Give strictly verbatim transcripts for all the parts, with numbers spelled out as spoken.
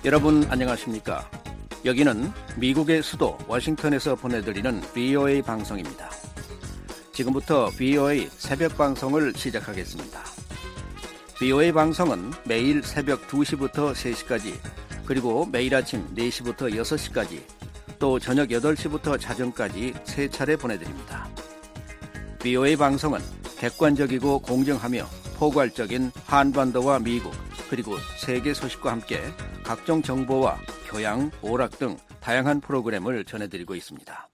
여러분 안녕하십니까? 여기는 미국의 수도 워싱턴에서 보내드리는 브이오에이 방송입니다. 지금부터 브이오에이 새벽 방송을 시작하겠습니다. 브이오에이 방송은 매일 새벽 두 시부터 세 시까지, 그리고 매일 아침 네 시부터 여섯 시까지, 또 저녁 여덟 시부터 자정까지 세 차례 보내드립니다. 브이오에이 방송은 객관적이고 공정하며 포괄적인 한반도와 미국, 그리고 세계 소식과 함께 각종 정보와 교양, 오락 등 다양한 프로그램을 전해드리고 있습니다.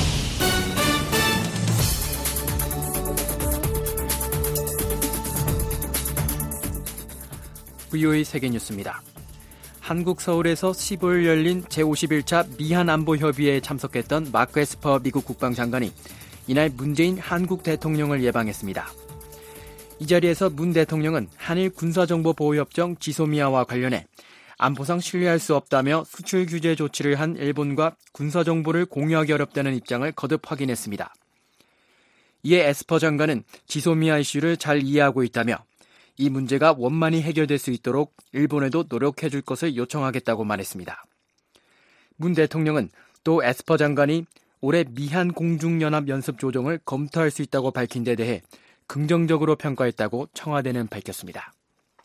브이오에이 세계뉴스입니다. 한국 서울에서 십오일 열린 제오십일 차 미한안보협의회에 참석했던 마크 에스퍼 미국 국방장관이 이날 문재인 한국 대통령을 예방했습니다. 이 자리에서 문 대통령은 한일 군사정보보호협정 지소미아와 관련해 안보상 신뢰할 수 없다며 수출 규제 조치를 한 일본과 군사정보를 공유하기 어렵다는 입장을 거듭 확인했습니다. 이에 에스퍼 장관은 지소미아 이슈를 잘 이해하고 있다며 이 문제가 원만히 해결될 수 있도록 일본에도 노력해줄 것을 요청하겠다고 말했습니다. 문 대통령은 또 에스퍼 장관이 올해 미한 공중연합 연습 조정을 검토할 수 있다고 밝힌 데 대해 긍정적으로 평가했다고 청와대는 밝혔습니다.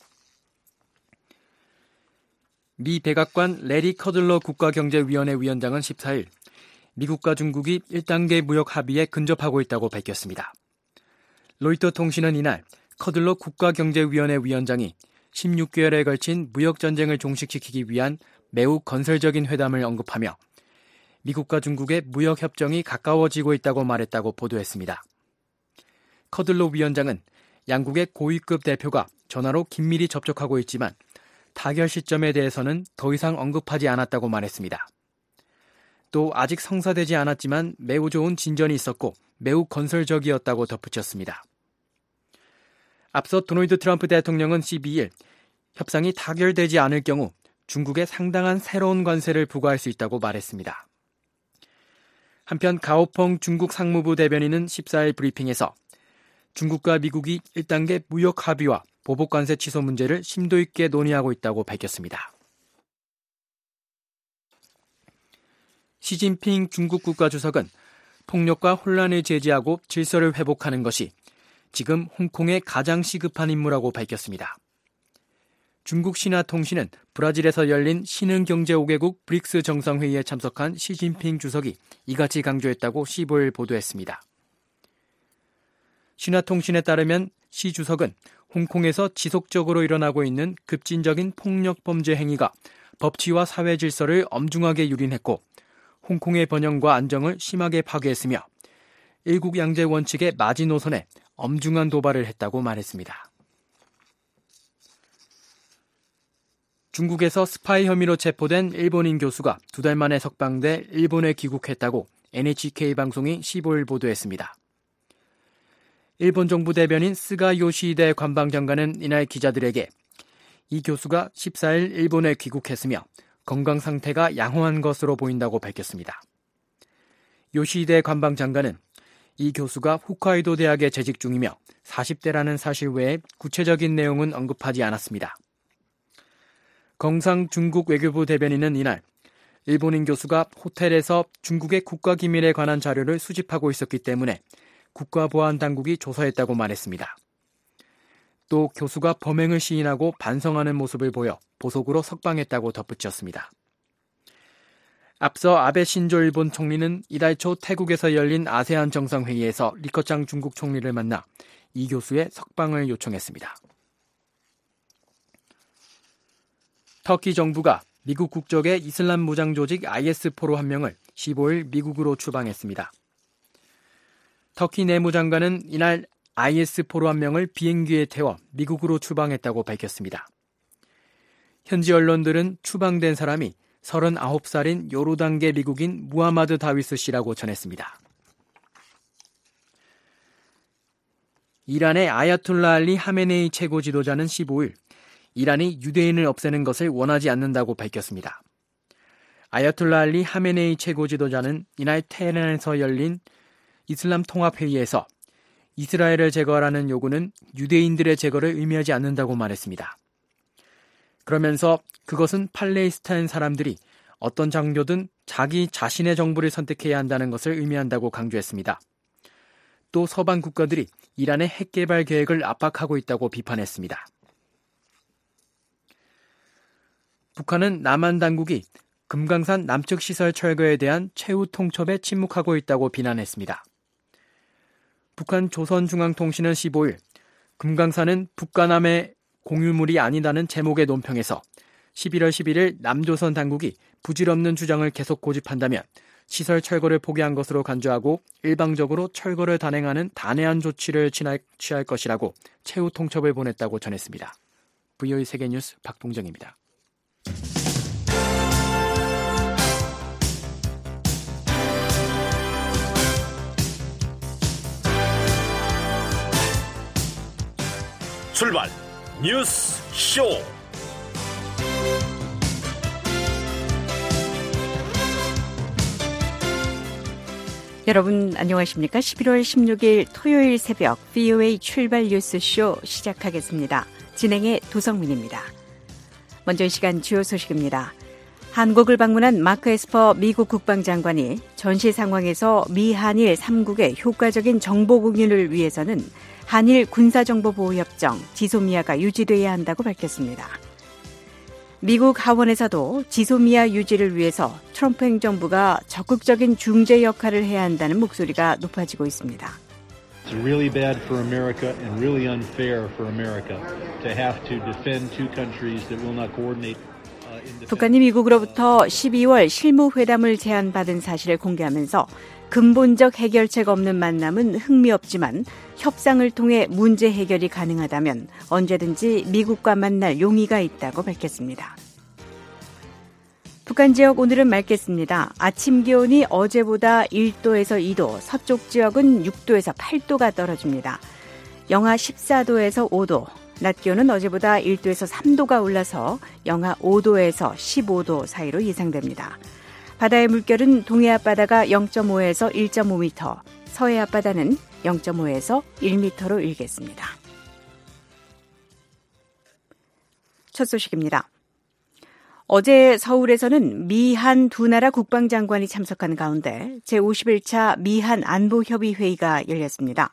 미 백악관 레리 커들러 국가경제위원회 위원장은 십사일 미국과 중국이 일 단계 무역 합의에 근접하고 있다고 밝혔습니다. 로이터 통신은 이날 커들러 국가경제위원회 위원장이 십육 개월에 걸친 무역전쟁을 종식시키기 위한 매우 건설적인 회담을 언급하며 미국과 중국의 무역협정이 가까워지고 있다고 말했다고 보도했습니다. 커들러 위원장은 양국의 고위급 대표가 전화로 긴밀히 접촉하고 있지만 타결 시점에 대해서는 더 이상 언급하지 않았다고 말했습니다. 또 아직 성사되지 않았지만 매우 좋은 진전이 있었고 매우 건설적이었다고 덧붙였습니다. 앞서 도널드 트럼프 대통령은 십이일 협상이 타결되지 않을 경우 중국에 상당한 새로운 관세를 부과할 수 있다고 말했습니다. 한편 가오펑 중국 상무부 대변인은 십사일 브리핑에서 중국과 미국이 일 단계 무역 합의와 보복관세 취소 문제를 심도 있게 논의하고 있다고 밝혔습니다. 시진핑 중국 국가주석은 폭력과 혼란을 제지하고 질서를 회복하는 것이 지금 홍콩의 가장 시급한 임무라고 밝혔습니다. 중국 신화통신은 브라질에서 열린 신흥경제 오 개국 브릭스 정상회의에 참석한 시진핑 주석이 이같이 강조했다고 십오일 보도했습니다. 신화통신에 따르면 시 주석은 홍콩에서 지속적으로 일어나고 있는 급진적인 폭력 범죄 행위가 법치와 사회 질서를 엄중하게 유린했고 홍콩의 번영과 안정을 심하게 파괴했으며 일국 양제 원칙의 마지노선에 엄중한 도발을 했다고 말했습니다. 중국에서 스파이 혐의로 체포된 일본인 교수가 두 달 만에 석방돼 일본에 귀국했다고 엔에이치케이 방송이 십오일 보도했습니다. 일본 정부 대변인 스가 요시히데 관방장관은 이날 기자들에게 이 교수가 십사일 일본에 귀국했으며 건강 상태가 양호한 것으로 보인다고 밝혔습니다. 요시히데 관방장관은 이 교수가 홋카이도 대학에 재직 중이며 사십 대라는 사실 외에 구체적인 내용은 언급하지 않았습니다. 경상 중국 외교부 대변인은 이날 일본인 교수가 호텔에서 중국의 국가기밀에 관한 자료를 수집하고 있었기 때문에 국가보안당국이 조사했다고 말했습니다. 또 교수가 범행을 시인하고 반성하는 모습을 보여 보석으로 석방했다고 덧붙였습니다. 앞서 아베 신조 일본 총리는 이달 초 태국에서 열린 아세안 정상회의에서 리커창 중국 총리를 만나 이 교수의 석방을 요청했습니다. 터키 정부가 미국 국적의 이슬람 무장 조직 아이에스 포로 한 명을 십오일 미국으로 추방했습니다. 터키 내무장관은 이날 아이에스 포로 한 명을 비행기에 태워 미국으로 추방했다고 밝혔습니다. 현지 언론들은 추방된 사람이 서른아홉 살인 요르단계 미국인 무하마드 다위스 씨라고 전했습니다. 이란의 아야톨라 알리 하메네이 최고 지도자는 십오일 이란이 유대인을 없애는 것을 원하지 않는다고 밝혔습니다. 아야톨라 알리 하메네이 최고 지도자는 이날 테헤란에서 열린 이슬람 통합회의에서 이스라엘을 제거하라는 요구는 유대인들의 제거를 의미하지 않는다고 말했습니다. 그러면서 그것은 팔레스타인 사람들이 어떤 장교든 자기 자신의 정부를 선택해야 한다는 것을 의미한다고 강조했습니다. 또 서방 국가들이 이란의 핵개발 계획을 압박하고 있다고 비판했습니다. 북한은 남한 당국이 금강산 남측 시설 철거에 대한 최후 통첩에 침묵하고 있다고 비난했습니다. 북한 조선중앙통신은 십오일 금강산은 북과 남의 공유물이 아니다는 제목의 논평에서 십일월 십일일 남조선 당국이 부질없는 주장을 계속 고집한다면 시설 철거를 포기한 것으로 간주하고 일방적으로 철거를 단행하는 단회한 조치를 취할 것이라고 최후 통첩을 보냈다고 전했습니다. 브이오에이 세계뉴스 박동정입니다. 출발 뉴스 쇼. 여러분 안녕하십니까? 십일월 십육일 토요일 새벽 브이오에이 출발 뉴스쇼 시작하겠습니다. 진행의 도성민입니다. 먼저 이 시간 주요 소식입니다. 한국을 방문한 마크 에스퍼 미국 국방장관이 전시 상황에서 미한일 삼국의 효과적인 정보 공유를 위해서는 한일 군사정보보호협정 지소미아가 유지돼야 한다고 밝혔습니다. 미국 하원에서도 지소미아 유지를 위해서 트럼프 행정부가 적극적인 중재 역할을 해야 한다는 목소리가 높아지고 있습니다. It's really bad for America and really unfair for America to have to defend two countries that will not coordinate. 북한이 미국으로부터 십이월 실무회담을 제안받은 사실을 공개하면서 근본적 해결책 없는 만남은 흥미없지만 협상을 통해 문제 해결이 가능하다면 언제든지 미국과 만날 용의가 있다고 밝혔습니다. 북한 지역 오늘은 맑겠습니다. 아침 기온이 어제보다 일도에서 이도, 서쪽 지역은 육도에서 팔도가 떨어집니다. 영하 십사도에서 오도, 낮 기온은 어제보다 일도에서 삼도가 올라서 영하 오도에서 십오도 사이로 예상됩니다. 바다의 물결은 동해 앞바다가 영점오에서 일점오 미터, 서해 앞바다는 영점오에서 일 미터로 일겠습니다. 첫 소식입니다. 어제 서울에서는 미한 두 나라 국방장관이 참석한 가운데 제오십일차 미한 안보협의회의가 열렸습니다.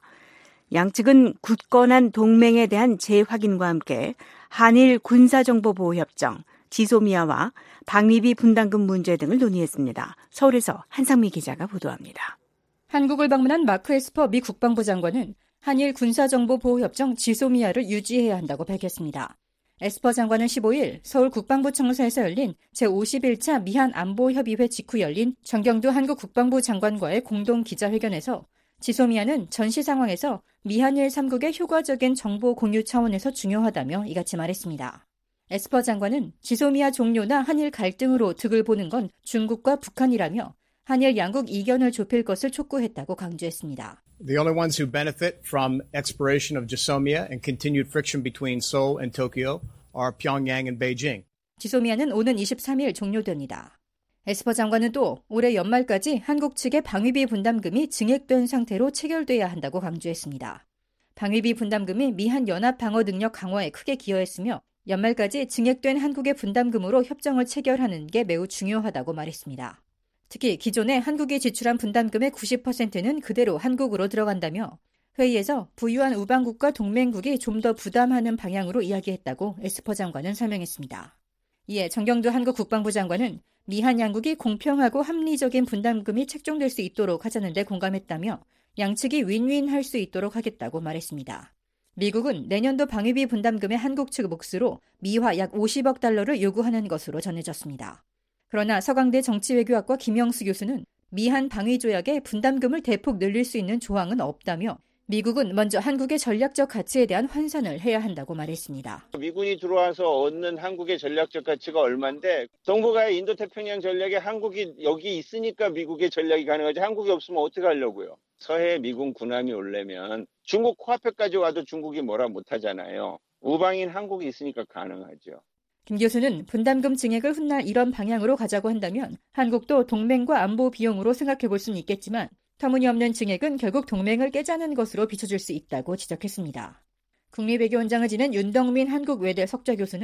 양측은 굳건한 동맹에 대한 재확인과 함께 한일 군사정보보호협정, 지소미아와 방위비 분담금 문제 등을 논의했습니다. 서울에서 한상미 기자가 보도합니다. 한국을 방문한 마크 에스퍼 미 국방부 장관은 한일 군사정보보호협정 지소미아를 유지해야 한다고 밝혔습니다. 에스퍼 장관은 십오일 서울 국방부 청사에서 열린 제오십일차 미한 안보협의회 직후 열린 정경두 한국 국방부 장관과의 공동 기자회견에서 지소미아는 전시 상황에서 미한일 삼국의 효과적인 정보 공유 차원에서 중요하다며 이같이 말했습니다. 에스퍼 장관은 지소미아 종료나 한일 갈등으로 득을 보는 건 중국과 북한이라며 한일 양국 이견을 좁힐 것을 촉구했다고 강조했습니다. The only ones who benefit from expiration of Jisomia and continued friction between Seoul and Tokyo are Pyongyang and Beijing. 지소미아는 오는 이십삼일 종료됩니다. 에스퍼 장관은 또 올해 연말까지 한국 측의 방위비 분담금이 증액된 상태로 체결돼야 한다고 강조했습니다. 방위비 분담금이 미한 연합 방어 능력 강화에 크게 기여했으며 연말까지 증액된 한국의 분담금으로 협정을 체결하는 게 매우 중요하다고 말했습니다. 특히 기존에 한국이 지출한 분담금의 구십 퍼센트는 그대로 한국으로 들어간다며 회의에서 부유한 우방국과 동맹국이 좀 더 부담하는 방향으로 이야기했다고 에스퍼 장관은 설명했습니다. 이에 정경두 한국 국방부 장관은 미한 양국이 공평하고 합리적인 분담금이 책정될 수 있도록 하자는 데 공감했다며 양측이 윈윈할 수 있도록 하겠다고 말했습니다. 미국은 내년도 방위비 분담금의 한국 측 몫으로 미화 약 오십억 달러를 요구하는 것으로 전해졌습니다. 그러나 서강대 정치외교학과 김영수 교수는 미한 방위조약에 분담금을 대폭 늘릴 수 있는 조항은 없다며 미국은 먼저 한국의 전략적 가치에 대한 환산을 해야 한다고 말했습니다. 미군이 들어와서 얻는 한국의 전략적 가치가 얼마인데 동북아의 인도태평양 전략에 한국이 여기 있으니까 미국의 전략이 가능하지 한국이 없으면 어떻게 하려고요. 서해 미군 군함이 오려면 중국 코앞에까지 와도 중국이 뭐라 못하잖아요. 우방인 한국이 있으니까 가능하죠. 김 교수는 분담금 증액을 훗날 이런 방향으로 가자고 한다면 한국도 동맹과 안보 비용으로 생각해 볼 수는 있겠지만 터무니없는 증액은 결국 동맹을 깨자는 것으로 비춰질 수 있다고 지적했습니다. 국립외교원장을 지낸 윤덕민 한국외대 석좌 교수는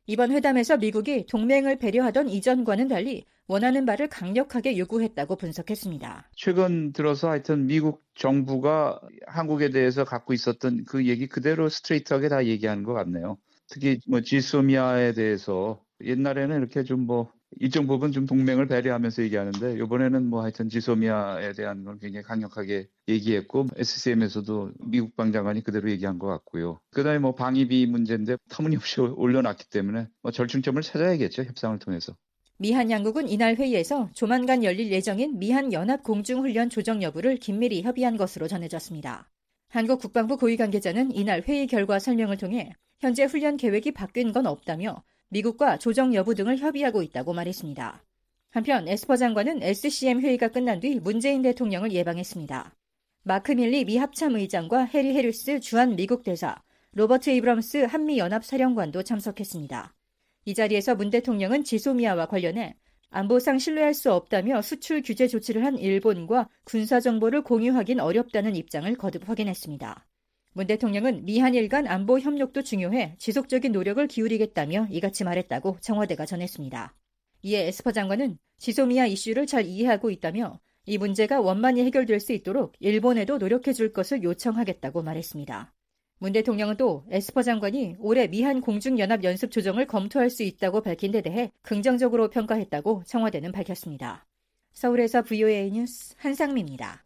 이번 회담에서 미국이 동맹을 배려하던 이전과는 달리 원하는 바를 강력하게 요구했다고 분석했습니다. 최근 들어서 하여튼 미국 정부가 한국에 대해서 갖고 있었던 그 얘기 그대로 스트레이트하게 다 얘기하는 것 같네요. 특히 뭐 지소미아에 대해서 옛날에는 이렇게 좀 뭐 일정 부분 좀 동맹을 배려하면서 얘기하는데 이번에는 뭐 하여튼 지소미아에 대한 걸 굉장히 강력하게 얘기했고 에스씨엠에서도 미국 방장관이 그대로 얘기한 것 같고요. 그다음에 뭐 방위비 문제인데 터무니없이 올려놨기 때문에 뭐 절충점을 찾아야겠죠. 협상을 통해서. 미한 양국은 이날 회의에서 조만간 열릴 예정인 미한 연합 공중훈련 조정 여부를 긴밀히 협의한 것으로 전해졌습니다. 한국 국방부 고위 관계자는 이날 회의 결과 설명을 통해 현재 훈련 계획이 바뀐 건 없다며 미국과 조정 여부 등을 협의하고 있다고 말했습니다. 한편 에스퍼 장관은 에스씨엠 회의가 끝난 뒤 문재인 대통령을 예방했습니다. 마크 밀리 미 합참의장과 해리 해리스 주한 미국 대사, 로버트 에이브럼스 한미연합사령관도 참석했습니다. 이 자리에서 문 대통령은 지소미아와 관련해 안보상 신뢰할 수 없다며 수출 규제 조치를 한 일본과 군사정보를 공유하긴 어렵다는 입장을 거듭 확인했습니다. 문 대통령은 미한일 간 안보 협력도 중요해 지속적인 노력을 기울이겠다며 이같이 말했다고 청와대가 전했습니다. 이에 에스퍼 장관은 지소미아 이슈를 잘 이해하고 있다며 이 문제가 원만히 해결될 수 있도록 일본에도 노력해 줄 것을 요청하겠다고 말했습니다. 문 대통령은 또 에스퍼 장관이 올해 미한 공중연합 연습 조정을 검토할 수 있다고 밝힌 데 대해 긍정적으로 평가했다고 청와대는 밝혔습니다. 서울에서 브이오에이 뉴스 한상미입니다.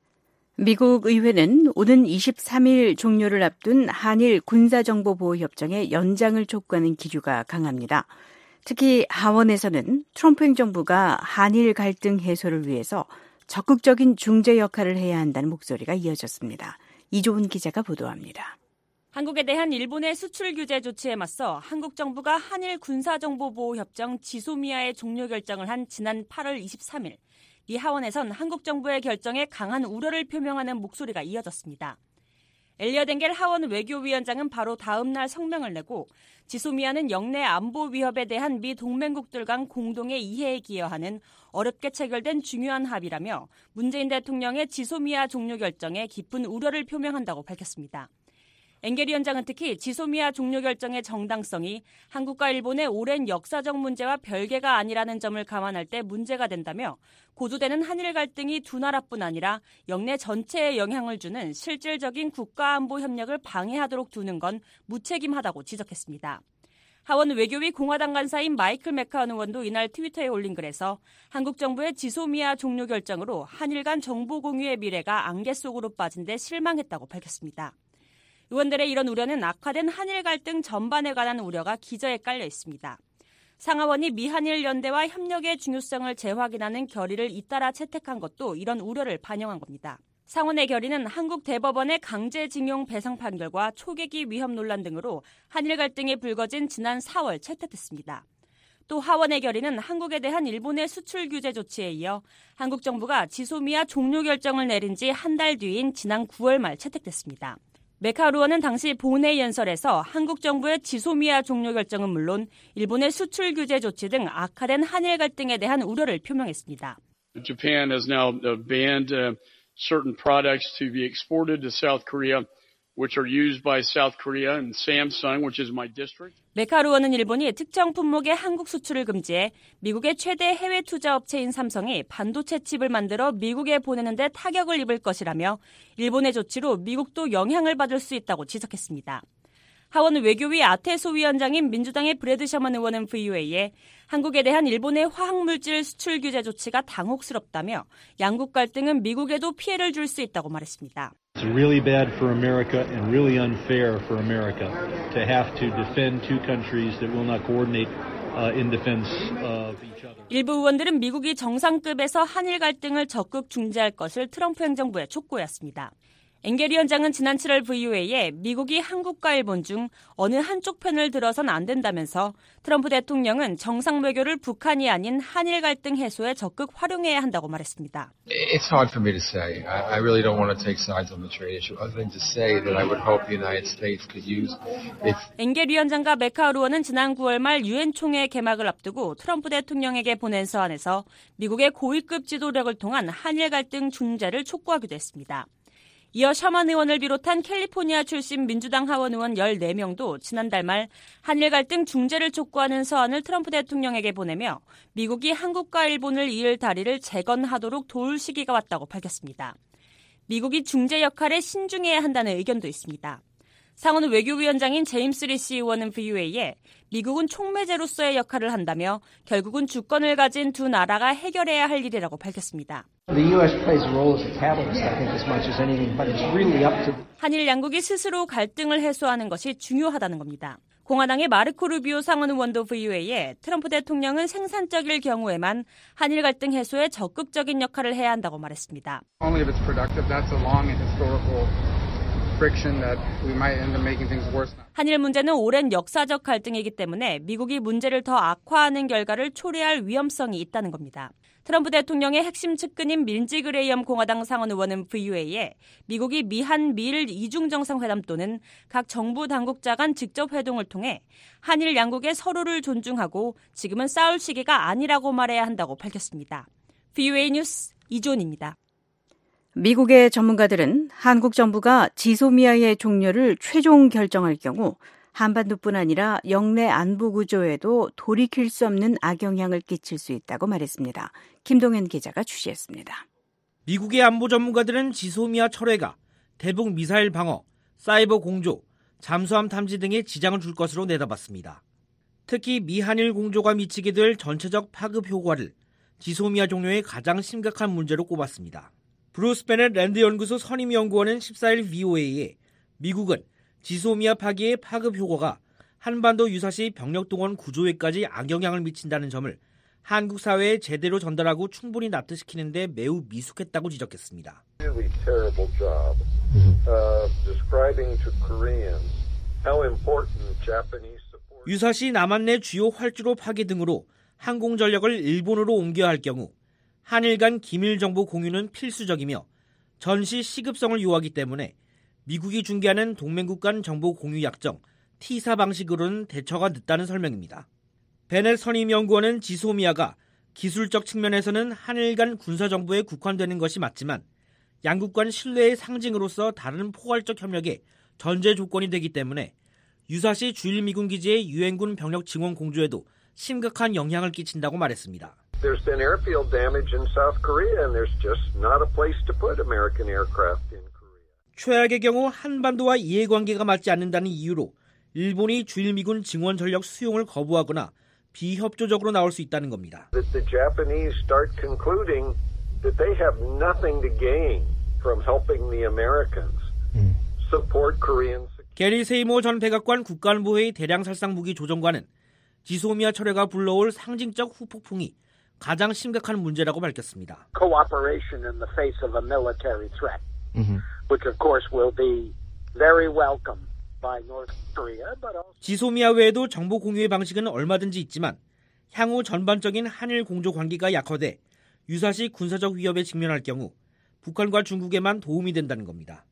미국 의회는 오는 이십삼 일 종료를 앞둔 한일 군사정보보호협정의 연장을 촉구하는 기류가 강합니다. 특히 하원에서는 트럼프 행정부가 한일 갈등 해소를 위해서 적극적인 중재 역할을 해야 한다는 목소리가 이어졌습니다. 이조은 기자가 보도합니다. 한국에 대한 일본의 수출 규제 조치에 맞서 한국 정부가 한일 군사정보보호협정 지소미아의 종료 결정을 한 지난 팔월 이십삼 일 미 하원에선 한국 정부의 결정에 강한 우려를 표명하는 목소리가 이어졌습니다. 엘리엇 엥겔 하원 외교위원장은 바로 다음 날 성명을 내고 지소미아는 영내 안보 위협에 대한 미 동맹국들 간 공동의 이해에 기여하는 어렵게 체결된 중요한 합의라며 문재인 대통령의 지소미아 종료 결정에 깊은 우려를 표명한다고 밝혔습니다. 엥겔 위원장은 특히 지소미아 종료 결정의 정당성이 한국과 일본의 오랜 역사적 문제와 별개가 아니라는 점을 감안할 때 문제가 된다며 고조되는 한일 갈등이 두 나라뿐 아니라 영내 전체에 영향을 주는 실질적인 국가안보 협력을 방해하도록 두는 건 무책임하다고 지적했습니다. 하원 외교위 공화당 간사인 마이클 맥카원 의원도 이날 트위터에 올린 글에서 한국 정부의 지소미아 종료 결정으로 한일 간 정보 공유의 미래가 안개 속으로 빠진 데 실망했다고 밝혔습니다. 의원들의 이런 우려는 악화된 한일 갈등 전반에 관한 우려가 기저에 깔려 있습니다. 상하원이 미한일 연대와 협력의 중요성을 재확인하는 결의를 잇따라 채택한 것도 이런 우려를 반영한 겁니다. 상원의 결의는 한국 대법원의 강제징용 배상 판결과 초계기 위협 논란 등으로 한일 갈등이 불거진 지난 사월 채택됐습니다. 또 하원의 결의는 한국에 대한 일본의 수출 규제 조치에 이어 한국 정부가 지소미아 종료 결정을 내린 지 한 달 뒤인 지난 구월 말 채택됐습니다. 메카루 의원은 당시 본회의 연설에서 한국 정부의 지소미아 종료 결정은 물론 일본의 수출 규제 조치 등 악화된 한일 갈등에 대한 우려를 표명했습니다. Japan has now banned certain products to be exported to South Korea, which are used by South Korea and Samsung, which is my district. 메카루 의원은 일본이 특정 품목의 한국 수출을 금지해 미국의 최대 해외 투자 업체인 삼성이 반도체 칩을 만들어 미국에 보내는 데 타격을 입을 것이라며 일본의 조치로 미국도 영향을 받을 수 있다고 지적했습니다. 하원 외교위 아테소 위원장인 민주당의 브래드 셔먼 의원은 브이오에이에 한국에 대한 일본의 화학물질 수출 규제 조치가 당혹스럽다며 양국 갈등은 미국에도 피해를 줄 수 있다고 말했습니다. It's really bad for America and really unfair for America to have to defend two countries that will not coordinate uh, in defense of each other. 일부 의원들은 미국이 정상급에서 한일 갈등을 적극 중재할 것을 트럼프 행정부에 촉구했습니다. 엥겔 위원장은 지난 칠월 브이오에이에 미국이 한국과 일본 중 어느 한쪽 편을 들어선 안 된다면서 트럼프 대통령은 정상 외교를 북한이 아닌 한일 갈등 해소에 적극 활용해야 한다고 말했습니다. It's hard for me to say. I, I really don't want to take sides on the trade issue other than to say that I would hope the United States could use its... 엥겔 위원장과 메카루 의원은 지난 구월 말 유엔 총회 개막을 앞두고 트럼프 대통령에게 보낸 서한에서 미국의 고위급 지도력을 통한 한일 갈등 중재를 촉구하기도 했습니다. 이어 셔먼 의원을 비롯한 캘리포니아 출신 민주당 하원 의원 열네 명도 지난달 말 한일 갈등 중재를 촉구하는 서한을 트럼프 대통령에게 보내며 미국이 한국과 일본을 이을 다리를 재건하도록 도울 시기가 왔다고 밝혔습니다. 미국이 중재 역할에 신중해야 한다는 의견도 있습니다. 상원 외교위원장인 제임스 리시 의원은 브이오에이에 미국은 촉매제로서의 역할을 한다며 결국은 주권을 가진 두 나라가 해결해야 할 일이라고 밝혔습니다. 한일 양국이 스스로 갈등을 해소하는 것이 중요하다는 겁니다. 공화당의 마르코 루비오 상원 의원도 브이오에이에 트럼프 대통령은 생산적일 경우에만 한일 갈등 해소에 적극적인 역할을 해야 한다고 말했습니다. 한일 문제는 오랜 역사적 갈등이기 때문에 미국이 문제를 더 악화하는 결과를 초래할 위험성이 있다는 겁니다. 트럼프 대통령의 핵심 측근인 민지 그레이엄 공화당 상원 의원은 브이오에이에 미국이 미한 미일 이중 정상회담 또는 각 정부 당국자 간 직접 회동을 통해 한일 양국의 서로를 존중하고 지금은 싸울 시기가 아니라고 말해야 한다고 밝혔습니다. 브이오에이 뉴스 이존입니다. 미국의 전문가들은 한국 정부가 지소미아의 종료를 최종 결정할 경우 한반도뿐 아니라 영내 안보 구조에도 돌이킬 수 없는 악영향을 끼칠 수 있다고 말했습니다. 김동현 기자가 취재했습니다. 미국의 안보 전문가들은 지소미아 철회가 대북 미사일 방어, 사이버 공조, 잠수함 탐지 등에 지장을 줄 것으로 내다봤습니다. 특히 미한일 공조가 미치게 될 전체적 파급 효과를 지소미아 종료의 가장 심각한 문제로 꼽았습니다. 브루스 베넷 랜드 연구소 선임 연구원은 십사일 브이오에이에 미국은 지소미아 파기의 파급 효과가 한반도 유사시 병력 동원 구조에까지 악영향을 미친다는 점을 한국 사회에 제대로 전달하고 충분히 납득시키는 데 매우 미숙했다고 지적했습니다. 유사시 남한 내 주요 활주로 파기 등으로 항공 전력을 일본으로 옮겨야 할 경우 한일 간 기밀 정보 공유는 필수적이며 전시 시급성을 요하기 때문에 미국이 중개하는 동맹국 간 정보 공유 약정 티사 방식으로는 대처가 늦다는 설명입니다. 베넷 선임 연구원은 지소미아가 기술적 측면에서는 한일 간 군사정보에 국한되는 것이 맞지만 양국 간 신뢰의 상징으로서 다른 포괄적 협력의 전제 조건이 되기 때문에 유사시 주일 미군 기지의 유엔군 병력 증원 공조에도 심각한 영향을 끼친다고 말했습니다. There's been airfield damage in South Korea and there's just not a place to put American aircraft in Korea. 최악의 경우 한반도와 이해관계가 맞지 않는다는 이유로 일본이 주일 미군 증원 전력 수용을 거부하거나 비협조적으로 나올 수 있다는 겁니다. That the Japanese start concluding that they have nothing to gain from helping the Americans support Korean. 게리 세이모 전 백악관 국가안보회의 대량살상 무기 조정관은 지소미아 철회가 불러올 상징적 후폭풍이 가장 심각한 문제라고 밝혔습니다. Cooperation in the face of a military threat, mm-hmm. which of course will be very welcome by North Korea, but also 지소미아 외에도 정보 공유의 방식은 얼마든지 있지만 향후 전반적인 한일 공조 관계가 약화돼 유사시 군사적 위협에 직면할 경우 북한과 중국에만 도움이 된다는 겁니다.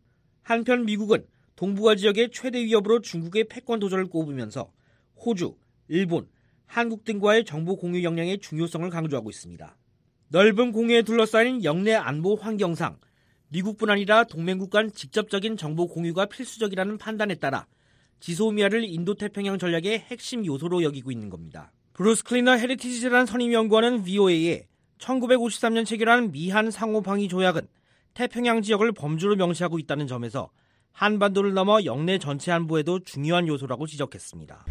한편 미국은 동북아 지역의 최대 위협으로 중국의 패권 도전을 꼽으면서 호주, 일본, 한국 등과의 정보 공유 역량의 중요성을 강조하고 있습니다. 넓은 공유에 둘러싸인 영내 안보 환경상 미국뿐 아니라 동맹국 간 직접적인 정보 공유가 필수적이라는 판단에 따라 지소미아를 인도태평양 전략의 핵심 요소로 여기고 있는 겁니다. 브루스 클리너 헤리티지 재단 선임연구원은 브이오에이에 천구백오십삼 년 체결한 미한 상호방위 조약은 태평양 지역을 범주로 명시하고 있다는 점에서 한반도를 넘어 영내 전체 안보에도 중요한 요소라고 지적했습니다.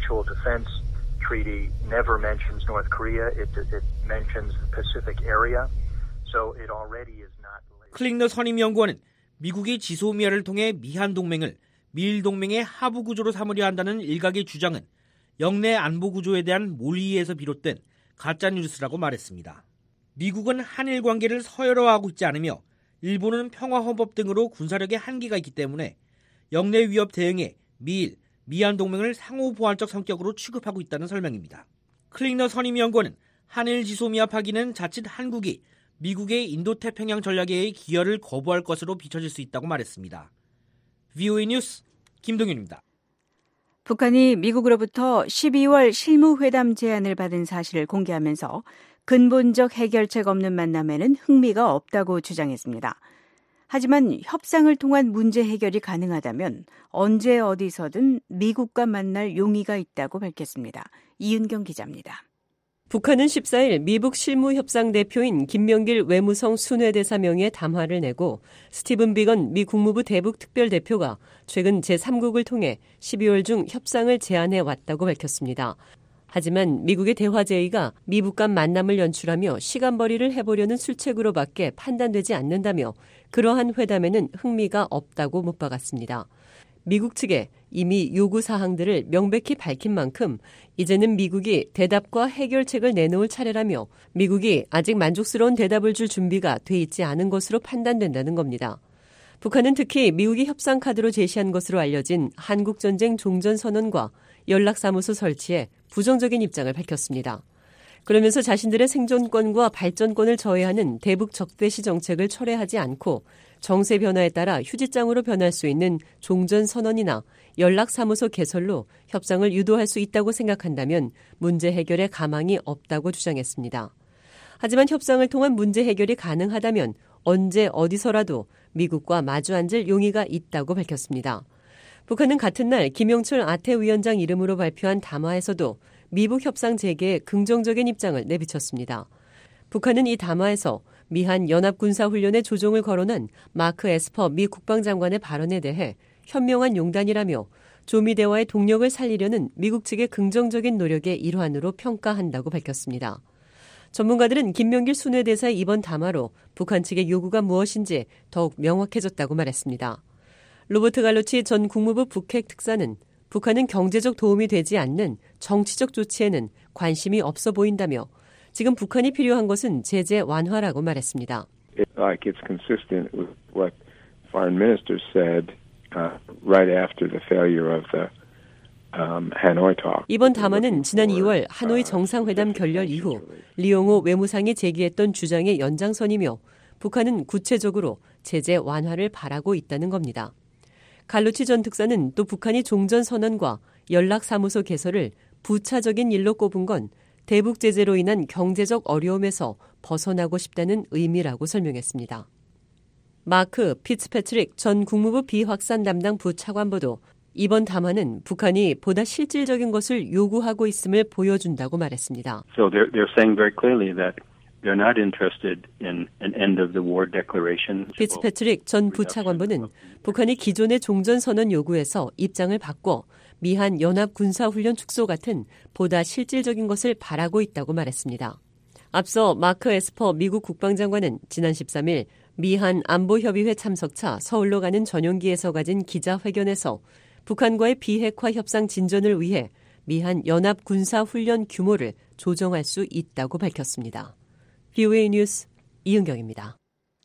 Treaty never mentions North Korea. It, it mentions the Pacific area. So it already is not. 클링너 선임연구원은 미국이 지소미아를 통해 미한 동맹을 미일 동맹의 하부 구조로 삼으려 한다는 일각의 주장은 영내 안보 구조에 대한 몰이해에서 비롯된 가짜 뉴스라고 말했습니다. 미국은 한일 관계를 서열화하고 있지 않으며 일본은 평화헌법 등으로 군사력의 한계가 있기 때문에 영내 위협 대응에 미일, 미한 동맹을 상호 보완적 성격으로 취급하고 있다는 설명입니다. 클링너 선임연구원은 한일 지소미아 파기는 자칫 한국이 미국의 인도태평양 전략에 기여를 거부할 것으로 비춰질 수 있다고 말했습니다. 브이오에이 뉴스 김동윤입니다. 북한이 미국으로부터 십이월 실무회담 제안을 받은 사실을 공개하면서 근본적 해결책 없는 만남에는 흥미가 없다고 주장했습니다. 하지만 협상을 통한 문제 해결이 가능하다면 언제 어디서든 미국과 만날 용의가 있다고 밝혔습니다. 이은경 기자입니다. 북한은 십사일 미북 실무협상 대표인 김명길 외무성 순회대사 명의의 담화를 내고 스티븐 비건 미 국무부 대북 특별대표가 최근 제삼국을 통해 십이월 중 협상을 제안해 왔다고 밝혔습니다. 하지만 미국의 대화 제의가 미북 간 만남을 연출하며 시간벌이를 해보려는 술책으로밖에 판단되지 않는다며 그러한 회담에는 흥미가 없다고 못 박았습니다. 미국 측에 이미 요구 사항들을 명백히 밝힌 만큼 이제는 미국이 대답과 해결책을 내놓을 차례라며 미국이 아직 만족스러운 대답을 줄 준비가 돼 있지 않은 것으로 판단된다는 겁니다. 북한은 특히 미국이 협상 카드로 제시한 것으로 알려진 한국전쟁 종전선언과 연락사무소 설치에 부정적인 입장을 밝혔습니다. 그러면서 자신들의 생존권과 발전권을 저해하는 대북 적대시 정책을 철회하지 않고 정세 변화에 따라 휴지장으로 변할 수 있는 종전선언이나 연락사무소 개설로 협상을 유도할 수 있다고 생각한다면 문제 해결에 가망이 없다고 주장했습니다. 하지만 협상을 통한 문제 해결이 가능하다면 언제 어디서라도 미국과 마주 앉을 용의가 있다고 밝혔습니다. 북한은 같은 날 김영철 아태 위원장 이름으로 발표한 담화에서도 미북 협상 재개에 긍정적인 입장을 내비쳤습니다. 북한은 이 담화에서 미한 연합군사훈련에 조종을 거론한 마크 에스퍼 미 국방장관의 발언에 대해 현명한 용단이라며 조미 대화의 동력을 살리려는 미국 측의 긍정적인 노력의 일환으로 평가한다고 밝혔습니다. 전문가들은 김명길 순회대사의 이번 담화로 북한 측의 요구가 무엇인지 더욱 명확해졌다고 말했습니다. 로버트 갈로치 전 국무부 북핵 특사는 북한은 경제적 도움이 되지 않는 정치적 조치에는 관심이 없어 보인다며 지금 북한이 필요한 것은 제재 완화라고 말했습니다. Like it's consistent with what foreign minister said uh, right after the failure of the um, Hanoi talk. 이번 담화는 지난 이월 하노이 정상회담 결렬 이후 리용호 외무상이 제기했던 주장의 연장선이며 북한은 구체적으로 제재 완화를 바라고 있다는 겁니다. 갈루치 전 특사는 또 북한이 종전선언과 연락사무소 개설을 부차적인 일로 꼽은 건 대북 제재로 인한 경제적 어려움에서 벗어나고 싶다는 의미라고 설명했습니다. 마크 피츠패트릭 전 국무부 비확산 담당 부차관보도 이번 담화는 북한이 보다 실질적인 것을 요구하고 있음을 보여준다고 말했습니다. So they're, they're saying very clearly that they're not interested in an end of the war declaration. 피츠패트릭 전 부차관보는 북한이 기존의 종전선언 요구에서 입장을 바꿔 미한 연합군사훈련 축소 같은 보다 실질적인 것을 바라고 있다고 말했습니다. 앞서 마크 에스퍼 미국 국방장관은 지난 십삼일 미한 안보협의회 참석차 서울로 가는 전용기에서 가진 기자회견에서 북한과의 비핵화 협상 진전을 위해 미한 연합군사훈련 규모를 조정할 수 있다고 밝혔습니다. 브이오에이 뉴스 이은경입니다.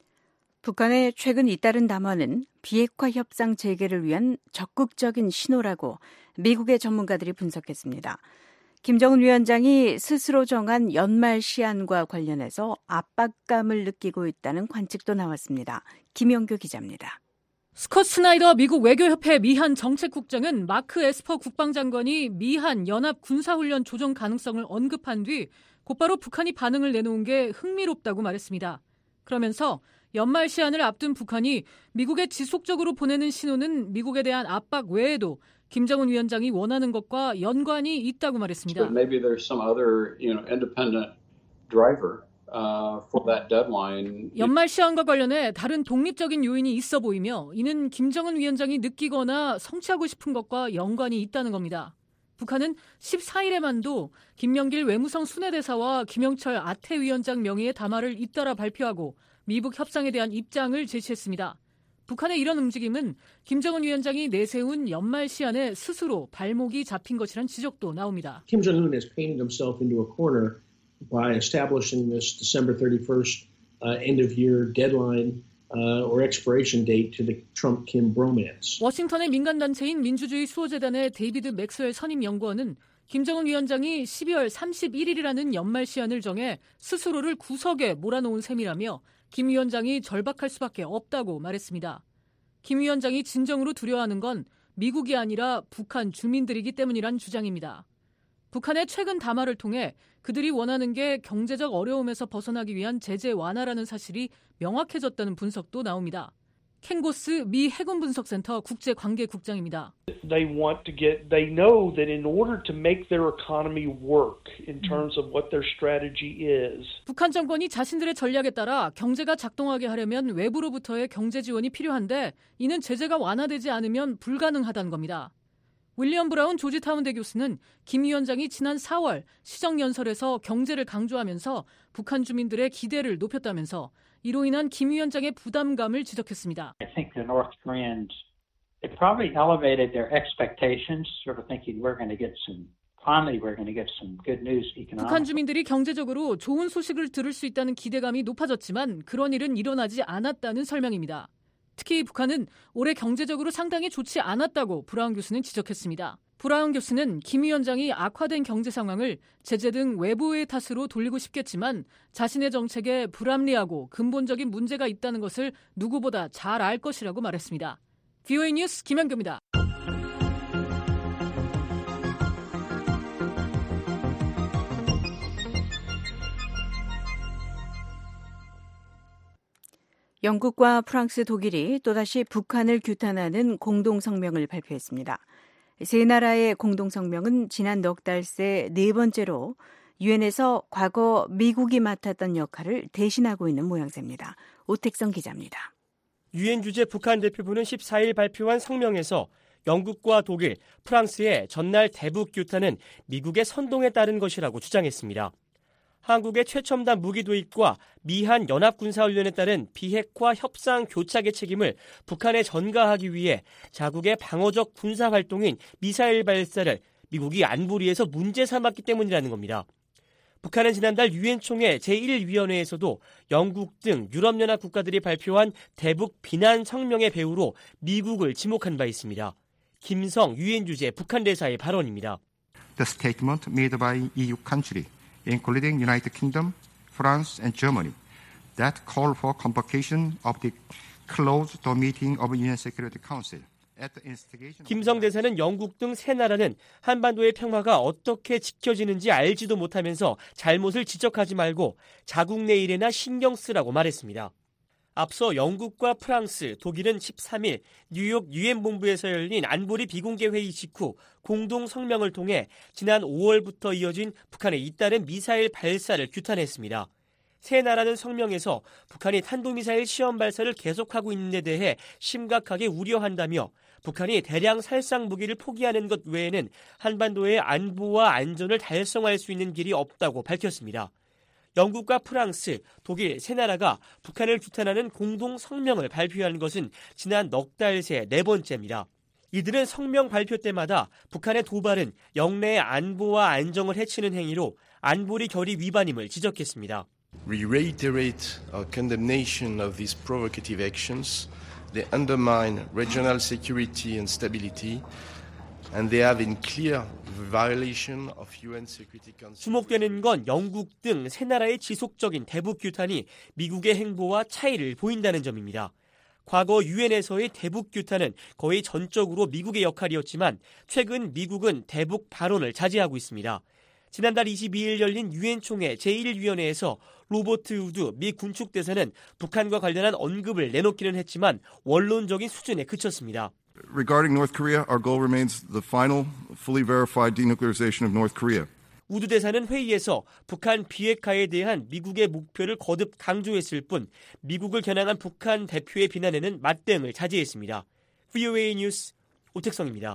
북한의 최근 잇따른 담화는 비핵화 협상 재개를 위한 적극적인 신호라고 미국의 전문가들이 분석했습니다. 김정은 위원장이 스스로 정한 연말 시한과 관련해서 압박감을 느끼고 있다는 관측도 나왔습니다. 김영규 기자입니다. 스콧 스나이더 미국 외교협회 미한 정책국장은 마크 에스퍼 국방장관이 미한 연합 군사훈련 조정 가능성을 언급한 뒤 곧바로 북한이 반응을 내놓은 게 흥미롭다고 말했습니다. 그러면서 연말 시한을 앞둔 북한이 미국에 지속적으로 보내는 신호는 미국에 대한 압박 외에도 김정은 위원장이 원하는 것과 연관이 있다고 말했습니다. But maybe there's some other, you know, independent driver uh, for that deadline. 연말 시한과 관련해 다른 독립적인 요인이 있어 보이며 이는 김정은 위원장이 느끼거나 성취하고 싶은 것과 연관이 있다는 겁니다. 북한은 십사일에만도 김명길 외무성 순회대사와 김영철 아태 위원장 명의의 담화를 잇따라 발표하고 미북 협상에 대한 입장을 제시했습니다. 북한의 이런 움직임은 김정은 위원장이 내세운 연말 시한에 스스로 발목이 잡힌 것이란 지적도 나옵니다. Kim Jong-un has painted himself into a corner by establishing this December thirty-first uh, end-of-year deadline uh, or expiration date to the Trump-Kim bromance. 워싱턴의 민간단체인 민주주의 수호재단의 데이비드 맥스웰 선임 연구원은 김정은 위원장이 십이월 삼십일일이라는 연말 시한을 정해 스스로를 구석에 몰아놓은 셈이라며 김 위원장이 절박할 수밖에 없다고 말했습니다. 김 위원장이 진정으로 두려워하는 건 미국이 아니라 북한 주민들이기 때문이란 주장입니다. 북한의 최근 담화를 통해 그들이 원하는 게 경제적 어려움에서 벗어나기 위한 제재 완화라는 사실이 명확해졌다는 분석도 나옵니다. 켄고스 미 해군 분석센터 국제관계국장입니다. They want to get, they know that in order to make their economy work in terms of what their strategy is. 북한 정권이 자신들의 전략에 따라 경제가 작동하게 하려면 외부로부터의 경제 지원이 필요한데 이는 제재가 완화되지 않으면 불가능하다는 겁니다. 윌리엄 브라운 조지타운대 교수는 김 위원장이 지난 사월 시정연설에서 경제를 강조하면서 북한 주민들의 기대를 높였다면서 이로 인한 김 위원장의 부담감을 지적했습니다. I think the North Koreans, they probably elevated their expectations, sort of thinking we're going to get some, finally we're going to get some good news economically. 북한 주민들이 경제적으로 좋은 소식을 들을 수 있다는 기대감이 높아졌지만 그런 일은 일어나지 않았다는 설명입니다. 특히 북한은 올해 경제적으로 상당히 좋지 않았다고 브라운 교수는 지적했습니다. 브라운 교수는 김 위원장이 악화된 경제 상황을 제재 등 외부의 탓으로 돌리고 싶겠지만 자신의 정책에 불합리하고 근본적인 문제가 있다는 것을 누구보다 잘 알 것이라고 말했습니다. 브이오에이 뉴스 김현규입니다. 영국과 프랑스, 독일이 또다시 북한을 규탄하는 공동성명을 발표했습니다. 세 나라의 공동성명은 지난 넉 달 새 네 번째로 유엔에서 과거 미국이 맡았던 역할을 대신하고 있는 모양새입니다. 오택성 기자입니다. 유엔 주재 북한 대표부는 십사 일 발표한 성명에서 영국과 독일, 프랑스의 전날 대북 규탄은 미국의 선동에 따른 것이라고 주장했습니다. 한국의 최첨단 무기 도입과 미한 연합군사훈련에 따른 비핵화 협상 교착의 책임을 북한에 전가하기 위해 자국의 방어적 군사활동인 미사일 발사를 미국이 안보리에서 문제 삼았기 때문이라는 겁니다. 북한은 지난달 유엔 총회 제일 위원회에서도 영국 등 유럽연합 국가들이 발표한 대북 비난 성명의 배후로 미국을 지목한 바 있습니다. 김성 유엔 주재 북한 대사의 발언입니다. The statement made by 이유 country, including United Kingdom, France, and Germany, that call for convocation of the closed door meeting of 유엔 Security Council. 김성 대사는 영국 등 세 나라는 한반도의 평화가 어떻게 지켜지는지 알지도 못하면서 잘못을 지적하지 말고 자국 내 일에나 신경 쓰라고 말했습니다. 앞서 영국과 프랑스, 독일은 십삼 일 뉴욕 유엔 본부에서 열린 안보리 비공개 회의 직후 공동 성명을 통해 지난 오월부터 이어진 북한의 잇따른 미사일 발사를 규탄했습니다. 세 나라는 성명에서 북한이 탄도미사일 시험 발사를 계속하고 있는 데 대해 심각하게 우려한다며 북한이 대량 살상 무기를 포기하는 것 외에는 한반도의 안보와 안전을 달성할 수 있는 길이 없다고 밝혔습니다. 영국과 프랑스, 독일 세 나라가 북한을 규탄하는 공동 성명을 발표한 것은 지난 넉 달 새 네 번째입니다. 이들은 성명 발표 때마다 북한의 도발은 영내의 안보와 안정을 해치는 행위로 안보리 결의 위반임을 지적했습니다. We reiterate our condemnation of these provocative actions. They undermine regional security and stability, and they have in clear violation of 유엔 Security Council. 주목되는 건 영국 등 세 나라의 지속적인 대북 규탄이 미국의 행보와 차이를 보인다는 점입니다. 과거 유엔에서의 대북 규탄은 거의 전적으로 미국의 역할이었지만 최근 미국은 대북 발언을 자제하고 있습니다. 지난달 이십이 일 열린 유엔 총회 제일 위원회에서 로버트 우드 미 군축대사는 북한과 관련한 언급을 내놓기는 했지만 원론적인 수준에 그쳤습니다. Regarding North Korea, our goal remains the final, fully verified denuclearization of North Korea. 우드 대사는 회의에서 북한 비핵화에 대한 미국의 목표를 거듭 강조했을 뿐 미국을 겨냥한 북한 대표의 비난에는 맞대응을 자제했습니다. 브이오에이 뉴스 오택성입니다.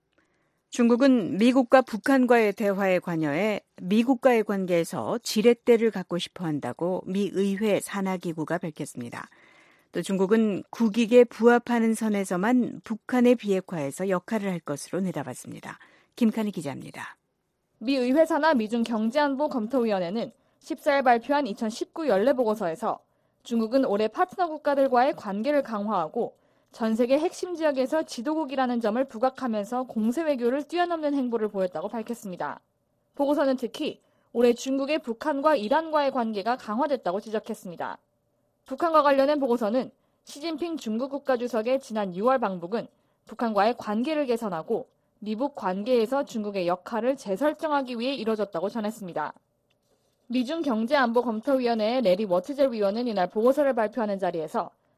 중국은 미국과 북한과의 대화에 관여해 미국과의 관계에서 지렛대를 갖고 싶어 한다고 미 의회 산하기구가 밝혔습니다. 또 중국은 국익에 부합하는 선에서만 북한의 비핵화에서 역할을 할 것으로 내다봤습니다. 김칸희 기자입니다. 미 의회 산하 미중 경제안보검토위원회는 십사 일 발표한 이천십구 연례보고서에서 중국은 올해 파트너 국가들과의 관계를 강화하고 전 세계 핵심 지역에서 지도국이라는 점을 부각하면서 공세 외교를 뛰어넘는 행보를 보였다고 밝혔습니다. 보고서는 특히 올해 중국의 북한과 이란과의 관계가 강화됐다고 지적했습니다. 북한과 관련된 보고서는 시진핑 중국 국가주석의 지난 유월 방북은 북한과의 관계를 개선하고 미북 관계에서 중국의 역할을 재설정하기 위해 이뤄졌다고 전했습니다. 미중 경제안보검토위원회의 레리 워트젤 위원은 이날 보고서를 발표하는 자리에서